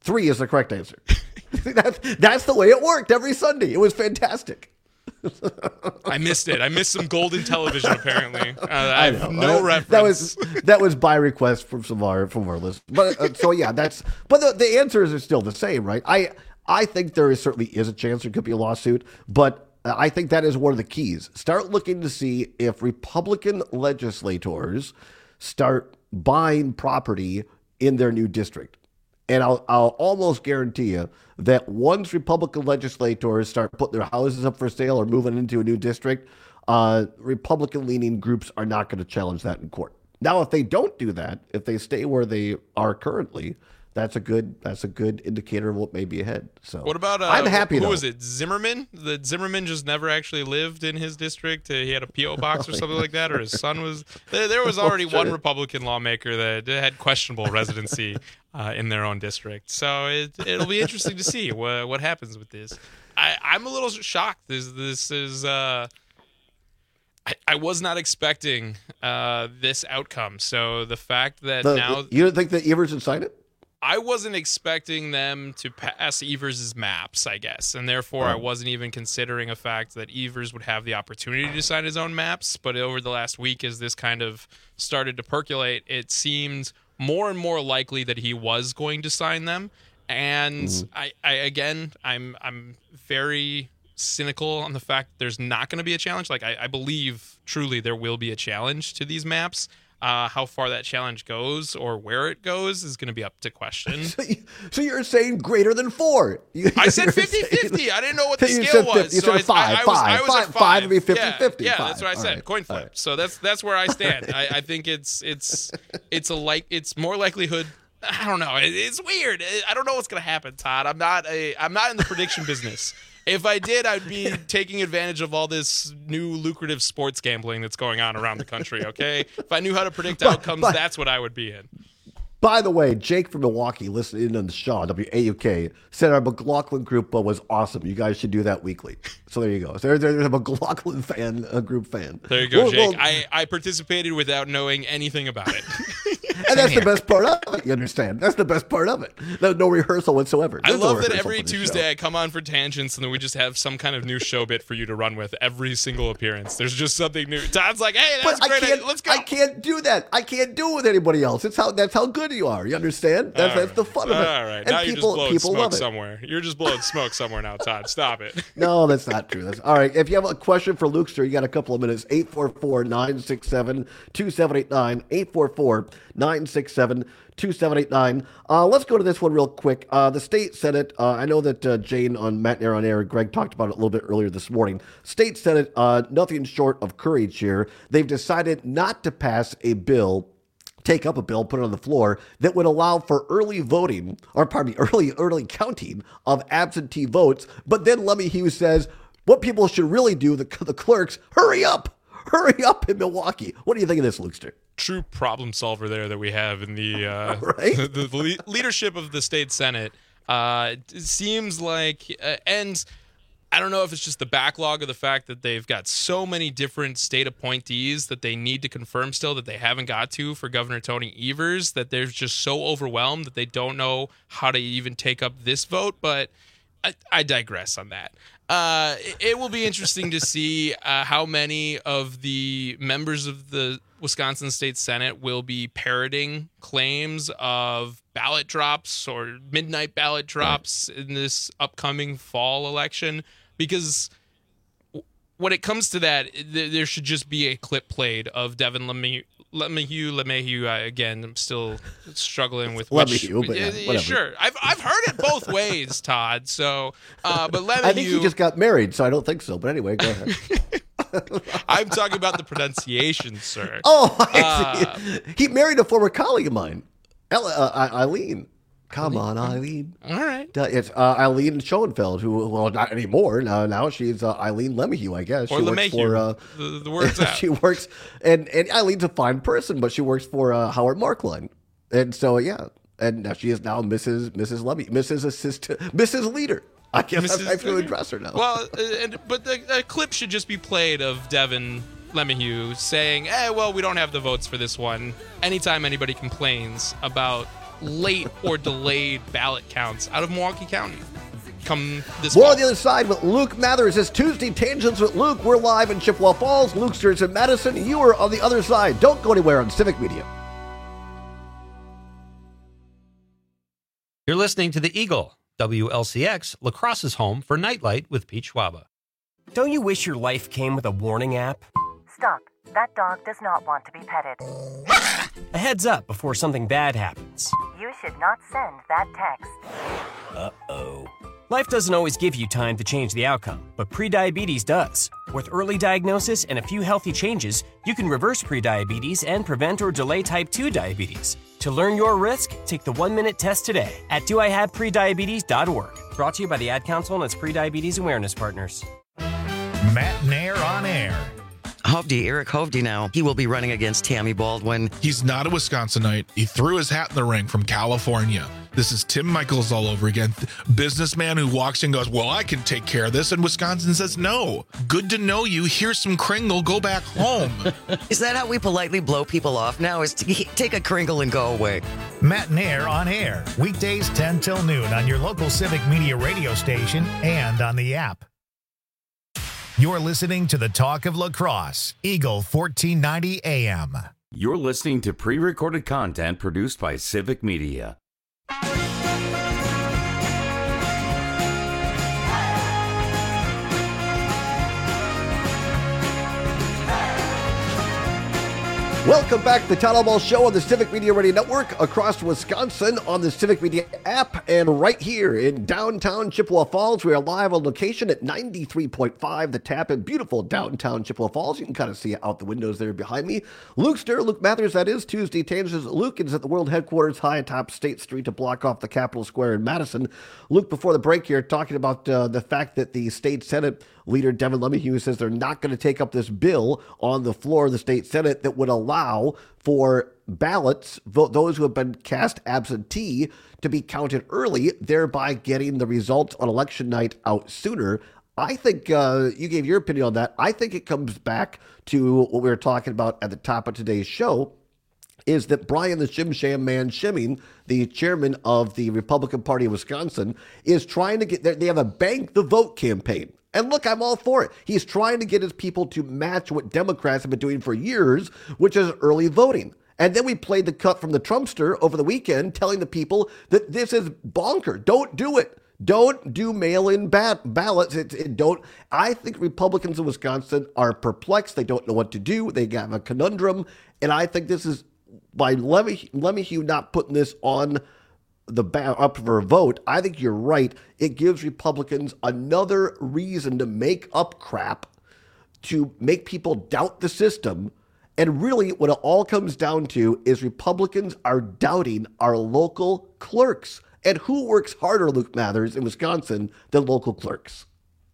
3 is the correct answer. That's the way it worked every Sunday. It was fantastic. I missed it. I missed some golden television. Apparently, I have no reference. That was by request from our listeners. But so yeah, but the answers are still the same, right? I think there certainly is a chance there could be a lawsuit, but I think that is one of the keys. Start looking to see if Republican legislators start buying property in their new district. And I'll almost guarantee you that once Republican legislators start putting their houses up for sale or moving into a new district, Republican-leaning groups are not going to challenge that in court. Now, if they don't do that, if they stay where they are currently, that's a good indicator of what may be ahead. So what about I'm happy. Who was it? Zimmerman? The Zimmerman just never actually lived in his district. He had a PO box or something like that, or his son was. There was already one Republican lawmaker that had questionable residency in their own district. So it'll be interesting to see what happens with this. I'm a little shocked. This is. I was not expecting this outcome. So the fact that now you don't think that Evers would sign it? I wasn't expecting them to pass Evers' maps, I guess, and therefore I wasn't even considering a fact that Evers would have the opportunity to sign his own maps. But over the last week, as this kind of started to percolate, it seemed more and more likely that he was going to sign them. And I'm very cynical on the fact that there's not going to be a challenge. Like I believe truly there will be a challenge to these maps. How far that challenge goes or where it goes is going to be up to question. So you're saying greater than 4? I said 50-50. I didn't know what the scale was. You said 5. I was at 5 would be 50-50. Yeah, five. that's what I said. Right. Coin flip. Right. So that's where I stand. I think it's more likelihood. I don't know. It's weird. I don't know what's going to happen, Todd. I'm not in the prediction business. If I did, I'd be taking advantage of all this new lucrative sports gambling that's going on around the country, okay? If I knew how to predict outcomes, that's what I would be in. By the way, Jake from Milwaukee, listening on the show, WAUK, said our McLaughlin group was awesome. You guys should do that weekly. So there you go. So there's a McLaughlin fan, a group fan. There you go, Jake. I participated without knowing anything about it. And that's the best part of it, you understand? That's the best part of it. No rehearsal whatsoever. I love that every Tuesday I come on for tangents and then we just have some kind of new show bit for you to run with every single appearance. There's just something new. Todd's like, hey, that's great. Let's go. I can't do that. I can't do it with anybody else. That's how good you are. You understand? That's the fun of it. All right. And now you're just blowing smoke it. somewhere. You're just blowing smoke somewhere now, Todd. Stop it. No, that's not true. All right. If you have a question for Lukester, you got a couple of minutes. 844-967-2789. 844-967-2789. Let's go to this one real quick. The state Senate, I know that Jane on Matt and Aaron on Air, Greg talked about it a little bit earlier this morning. State Senate, nothing short of courage here. They've decided not to pass a bill, take up a bill, put it on the floor, that would allow for early voting, or pardon me, early counting of absentee votes. But then LeMahieu says, what people should really do, the clerks, hurry up in Milwaukee. What do you think of this, Lukester? True problem solver there that we have in the right? the leadership of the state Senate. It seems like, and I don't know if it's just the backlog of the fact that they've got so many different state appointees that they need to confirm still that they haven't got to for Governor Tony Evers, that they're just so overwhelmed that they don't know how to even take up this vote. But I digress on that. It will be interesting to see how many of the members of the Wisconsin State Senate will be parroting claims of ballot drops or midnight ballot drops in this upcoming fall election. Because when it comes to that, there should just be a clip played of Devin LeMahieu. Again, I'm still struggling with LeMahieu, but yeah, sure. I've heard it both ways, Todd. So, but LeMahieu, I think he just got married, so I don't think so. But anyway, go ahead. I'm talking about the pronunciation, sir. Oh, I see. He married a former colleague of mine, Eileen. Come on, Eileen. All right. It's Eileen Schoenfeld, who, well, not anymore. Now she's Eileen LeMahieu, I guess. Or she LeMahieu. Works for, the word's out. She works, and Eileen's a fine person, but she works for Howard Markline. And so, yeah. And now she is now Mrs. LeMahieu, Mrs. Assistant, Mrs. Leader. I guess I have to address her now. Well, but the clip should just be played of Devin LeMahieu saying, well, we don't have the votes for this one. Anytime anybody complains about late or delayed ballot counts out of Milwaukee County come this More fall. on the other side with Luke Mathers. It's Tuesday Tangents with Luke. We're live in Chippewa Falls. Lukester's in Madison. You are on the other side. Don't go anywhere on Civic Media. You're listening to The Eagle, WLCX, La Crosse's home for Nightlight with Pete Schwaba. Don't you wish your life came with a warning app? Stop. That dog does not want to be petted. A heads up before something bad happens. You should not send that text. Uh-oh. Life doesn't always give you time to change the outcome, but prediabetes does. With early diagnosis and a few healthy changes, you can reverse prediabetes and prevent or delay type 2 diabetes. To learn your risk, take the 1-minute test today at doihaveprediabetes.org. Brought to you by the Ad Council and its prediabetes awareness partners. Matt Nair on air. Hovde, Eric Hovde now. He will be running against Tammy Baldwin. He's not a Wisconsinite. He threw his hat in the ring from California. This is Tim Michaels all over again. Businessman who walks in and goes, well, I can take care of this. And Wisconsin says, no. Good to know you. Here's some Kringle. Go back home. Is that how we politely blow people off now? Is to take a Kringle and go away? Matt Nair on air. Weekdays 10 till noon on your local Civic Media radio station and on the app. You're listening to the Talk of La Crosse, Eagle 1490 AM. You're listening to pre-recorded content produced by Civic Media. Welcome back to the Town Hall Ball Show on the Civic Media Radio Network across Wisconsin on the Civic Media app and right here in downtown Chippewa Falls. We are live on location at 93.5 The Tap in beautiful downtown Chippewa Falls. You can kind of see it out the windows there behind me. Luke Mathers, that is Tuesday Tangents. Luke is at the world headquarters high atop State Street to block off the Capitol Square in Madison. Luke, before the break here, talking about the fact that the state Senate leader Devin LeMahieu says they're not going to take up this bill on the floor of the state Senate that would allow for ballots, those who have been cast absentee, to be counted early, thereby getting the results on election night out sooner. I think you gave your opinion on that. I think it comes back to what we were talking about at the top of today's show, is that Brian the Shim Sham Man Shimming, the chairman of the Republican Party of Wisconsin, is trying to get, they have a bank the vote campaign. And look, I'm all for it. He's trying to get his people to match what Democrats have been doing for years, which is early voting. And then we played the cut from the Trumpster over the weekend telling the people that this is bonker. Don't do it. Don't do mail-in ballots. I think Republicans in Wisconsin are perplexed. They don't know what to do. They have a conundrum. And I think this is by LeMahieu not putting this on up for a vote. I think you're right. It gives Republicans another reason to make up crap, to make people doubt the system. And really what it all comes down to is Republicans are doubting our local clerks. And who works harder, Luke Mathers, in Wisconsin than local clerks?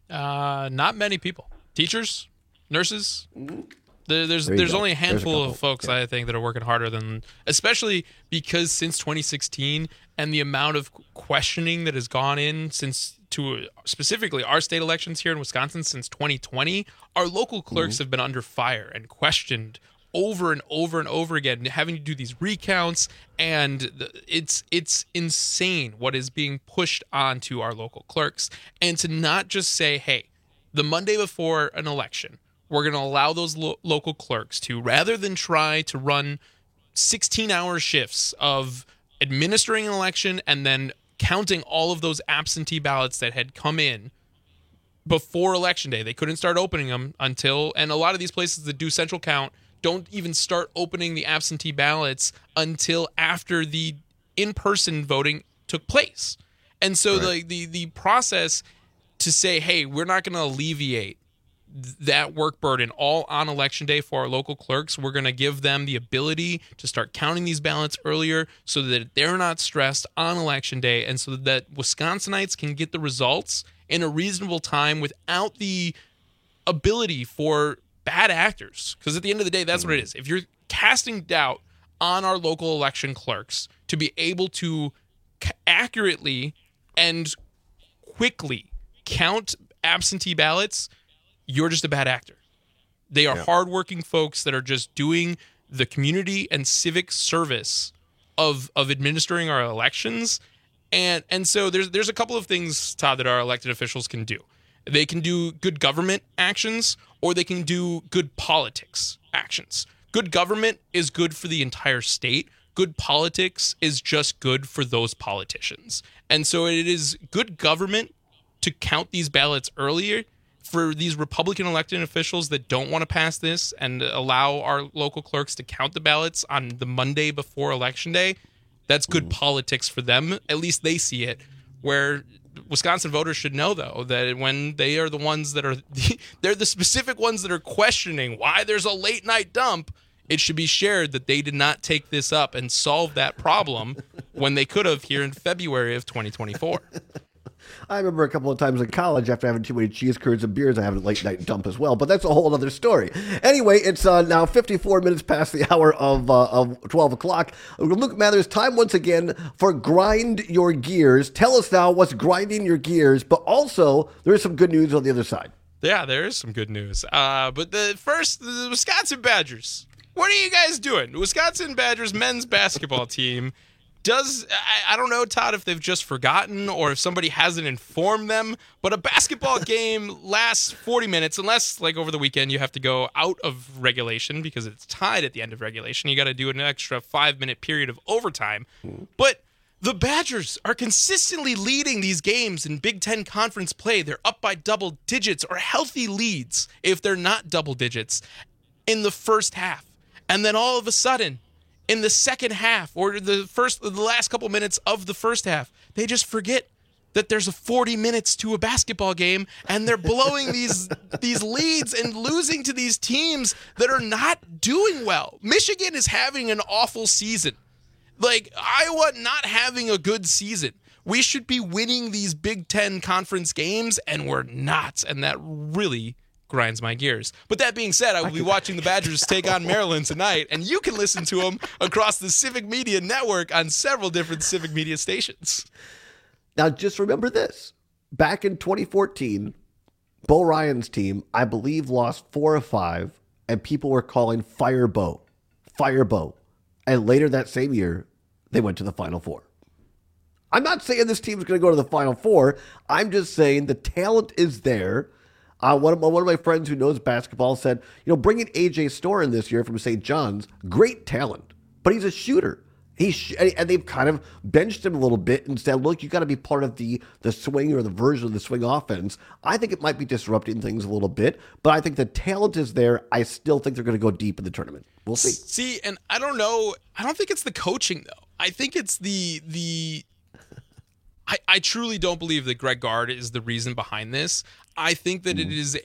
Not many people. Teachers, nurses. There's only a handful of folks, I think, that are working harder than, especially because since 2016 and the amount of questioning that has gone in to specifically our state elections here in Wisconsin since 2020, our local clerks have been under fire and questioned over and over and over again, having to do these recounts, and it's insane what is being pushed onto our local clerks. And to not just say, hey, the Monday before an election, we're going to allow those local clerks to, rather than try to run 16-hour shifts of administering an election and then counting all of those absentee ballots that had come in before Election Day. They couldn't start opening them until, and a lot of these places that do central count don't even start opening the absentee ballots until after the in-person voting took place. And so the process to say, hey, we're not going to alleviate that work burden all on Election Day for our local clerks. We're going to give them the ability to start counting these ballots earlier so that they're not stressed on Election Day, and so that Wisconsinites can get the results in a reasonable time without the ability for bad actors. Because at the end of the day, that's what it is. If you're casting doubt on our local election clerks to be able to accurately and quickly count absentee ballots, you're just a bad actor. They are hardworking folks that are just doing the community and civic service of administering our elections. And so there's a couple of things, Todd, that our elected officials can do. They can do good government actions, or they can do good politics actions. Good government is good for the entire state. Good politics is just good for those politicians. And so it is good government to count these ballots earlier for these Republican elected officials that don't want to pass this and allow our local clerks to count the ballots on the Monday before Election Day. That's good politics for them. At least they see it. Where Wisconsin voters should know, though, that when they are the ones that are they're the specific ones that are questioning why there's a late night dump, it should be shared that they did not take this up and solve that problem when they could have here in February of 2024. I remember a couple of times in college after having too many cheese curds and beers, I had a late night dump as well, but that's a whole other story. Anyway, it's now 54 minutes past the hour of 12 o'clock. Luke Mathers, time once again for Grind Your Gears. Tell us now what's grinding your gears, but also there is some good news on the other side. Yeah, there is some good news. But the Wisconsin Badgers. What are you guys doing? The Wisconsin Badgers men's basketball team I don't know, Todd, if they've just forgotten or if somebody hasn't informed them, but a basketball game lasts 40 minutes, unless, like, over the weekend you have to go out of regulation because it's tied at the end of regulation. You got to do an extra 5-minute period of overtime. But the Badgers are consistently leading these games in Big Ten Conference play. They're up by double digits or healthy leads if they're not double digits in the first half. And then all of a sudden, in the second half or the last couple minutes of the first half, they just forget that there's a 40 minutes to a basketball game, and they're blowing these leads and losing to these teams that are not doing well. Michigan is having an awful season. Like, Iowa not having a good season. We should be winning these Big Ten Conference games, and we're not, and that really grinds my gears. But that being said, I will be watching the Badgers take on Maryland tonight, and you can listen to them across the Civic Media Network on several different Civic Media stations. Now, just remember this. Back in 2014, Bo Ryan's team, I believe, lost 4 of 5, and people were calling Fire Bo. Fire Bo. And later that same year, they went to the Final Four. I'm not saying this team is going to go to the Final Four. I'm just saying the talent is there. One of my friends who knows basketball said, bringing A.J. Storr in this year from St. John's, great talent, but he's a shooter. And they've kind of benched him a little bit and said, look, you got to be part of the swing or the version of the swing offense. I think it might be disrupting things a little bit, but I think the talent is there. I still think they're going to go deep in the tournament. We'll see. See, and I don't know. I don't think it's the coaching, though. I think it's the I truly don't believe that Greg Gard is the reason behind this. I think that it is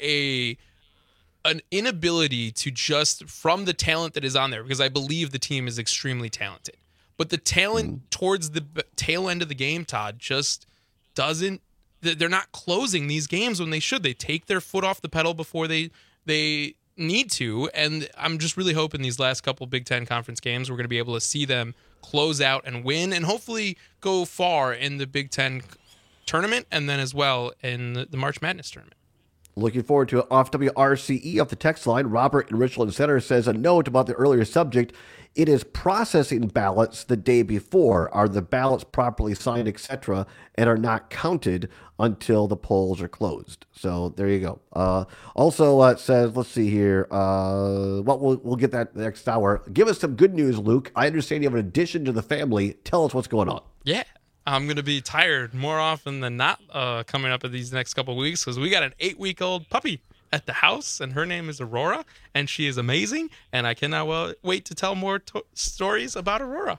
an inability to just, from the talent that is on there, because I believe the team is extremely talented, but the talent towards the tail end of the game, Todd, just doesn't, they're not closing these games when they should. They take their foot off the pedal before they need to, and I'm just really hoping these last couple Big Ten Conference games, we're going to be able to see them close out and win and hopefully go far in the Big Ten tournament and then as well in the March Madness tournament. Looking forward to it. Off WRCE off the text line, Robert in Richland Center says, a note about the earlier subject. It is processing ballots the day before. Are the ballots properly signed, etc., and are not counted until the polls are closed? So there you go. Also, it says, let's see here. We'll get that next hour. Give us some good news, Luke. I understand you have an addition to the family. Tell us what's going on. Yeah. I'm going to be tired more often than not coming up in these next couple of weeks because we got an 8-week-old puppy at the house, and her name is Aurora, and she is amazing, and I cannot wait to tell more stories about Aurora.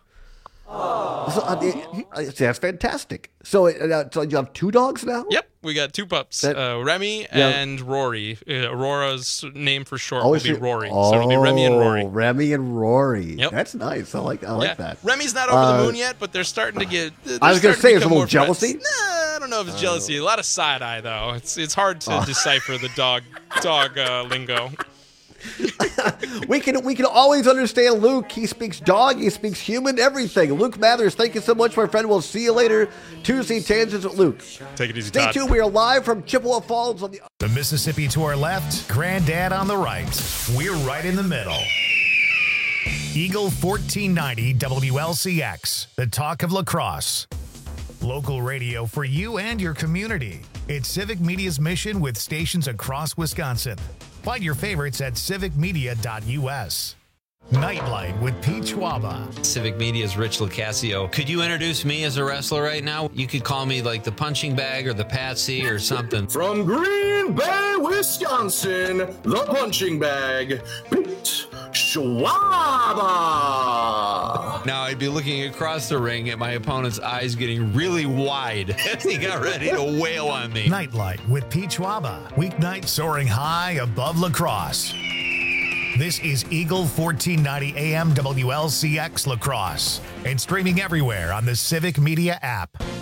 So, that's fantastic. So you have 2 dogs now? Yep, we got 2 pups, Remy and Rory. Aurora's name for short will be Rory, so it'll be Remy and Rory. Remy and Rory. Yep. That's nice. I like that. Remy's not over the moon yet, but they're starting to get. I was going to say, is a little jealousy? Nah, I don't know if it's jealousy. A lot of side eye though. It's hard to decipher the dog lingo. we can always understand Luke. He speaks dog, he speaks human, everything. Luke Mathers, thank you so much, my friend. We'll see you later. Tuesday Tangents with Luke. Take it easy, Stay tuned. We are live from Chippewa Falls on the Mississippi to our left, Granddad on the right. We're right in the middle. Eagle 1490 WLCX, the talk of lacrosse. Local radio for you and your community. It's Civic Media's mission with stations across Wisconsin. Find your favorites at civicmedia.us. Nightlight with Pete Schwaba. Civic Media's Rich Locascio. Could you introduce me as a wrestler right now? You could call me like the punching bag or the Patsy or something. From Green Bay, Wisconsin, the punching bag, Pete Schwaba. Now I'd be looking across the ring at my opponent's eyes getting really wide as he got ready to wail on me. Nightlight with Pete Schwaba. Weeknight soaring high above lacrosse. This is Eagle 1490 AM WLCX Lacrosse and streaming everywhere on the Civic Media app.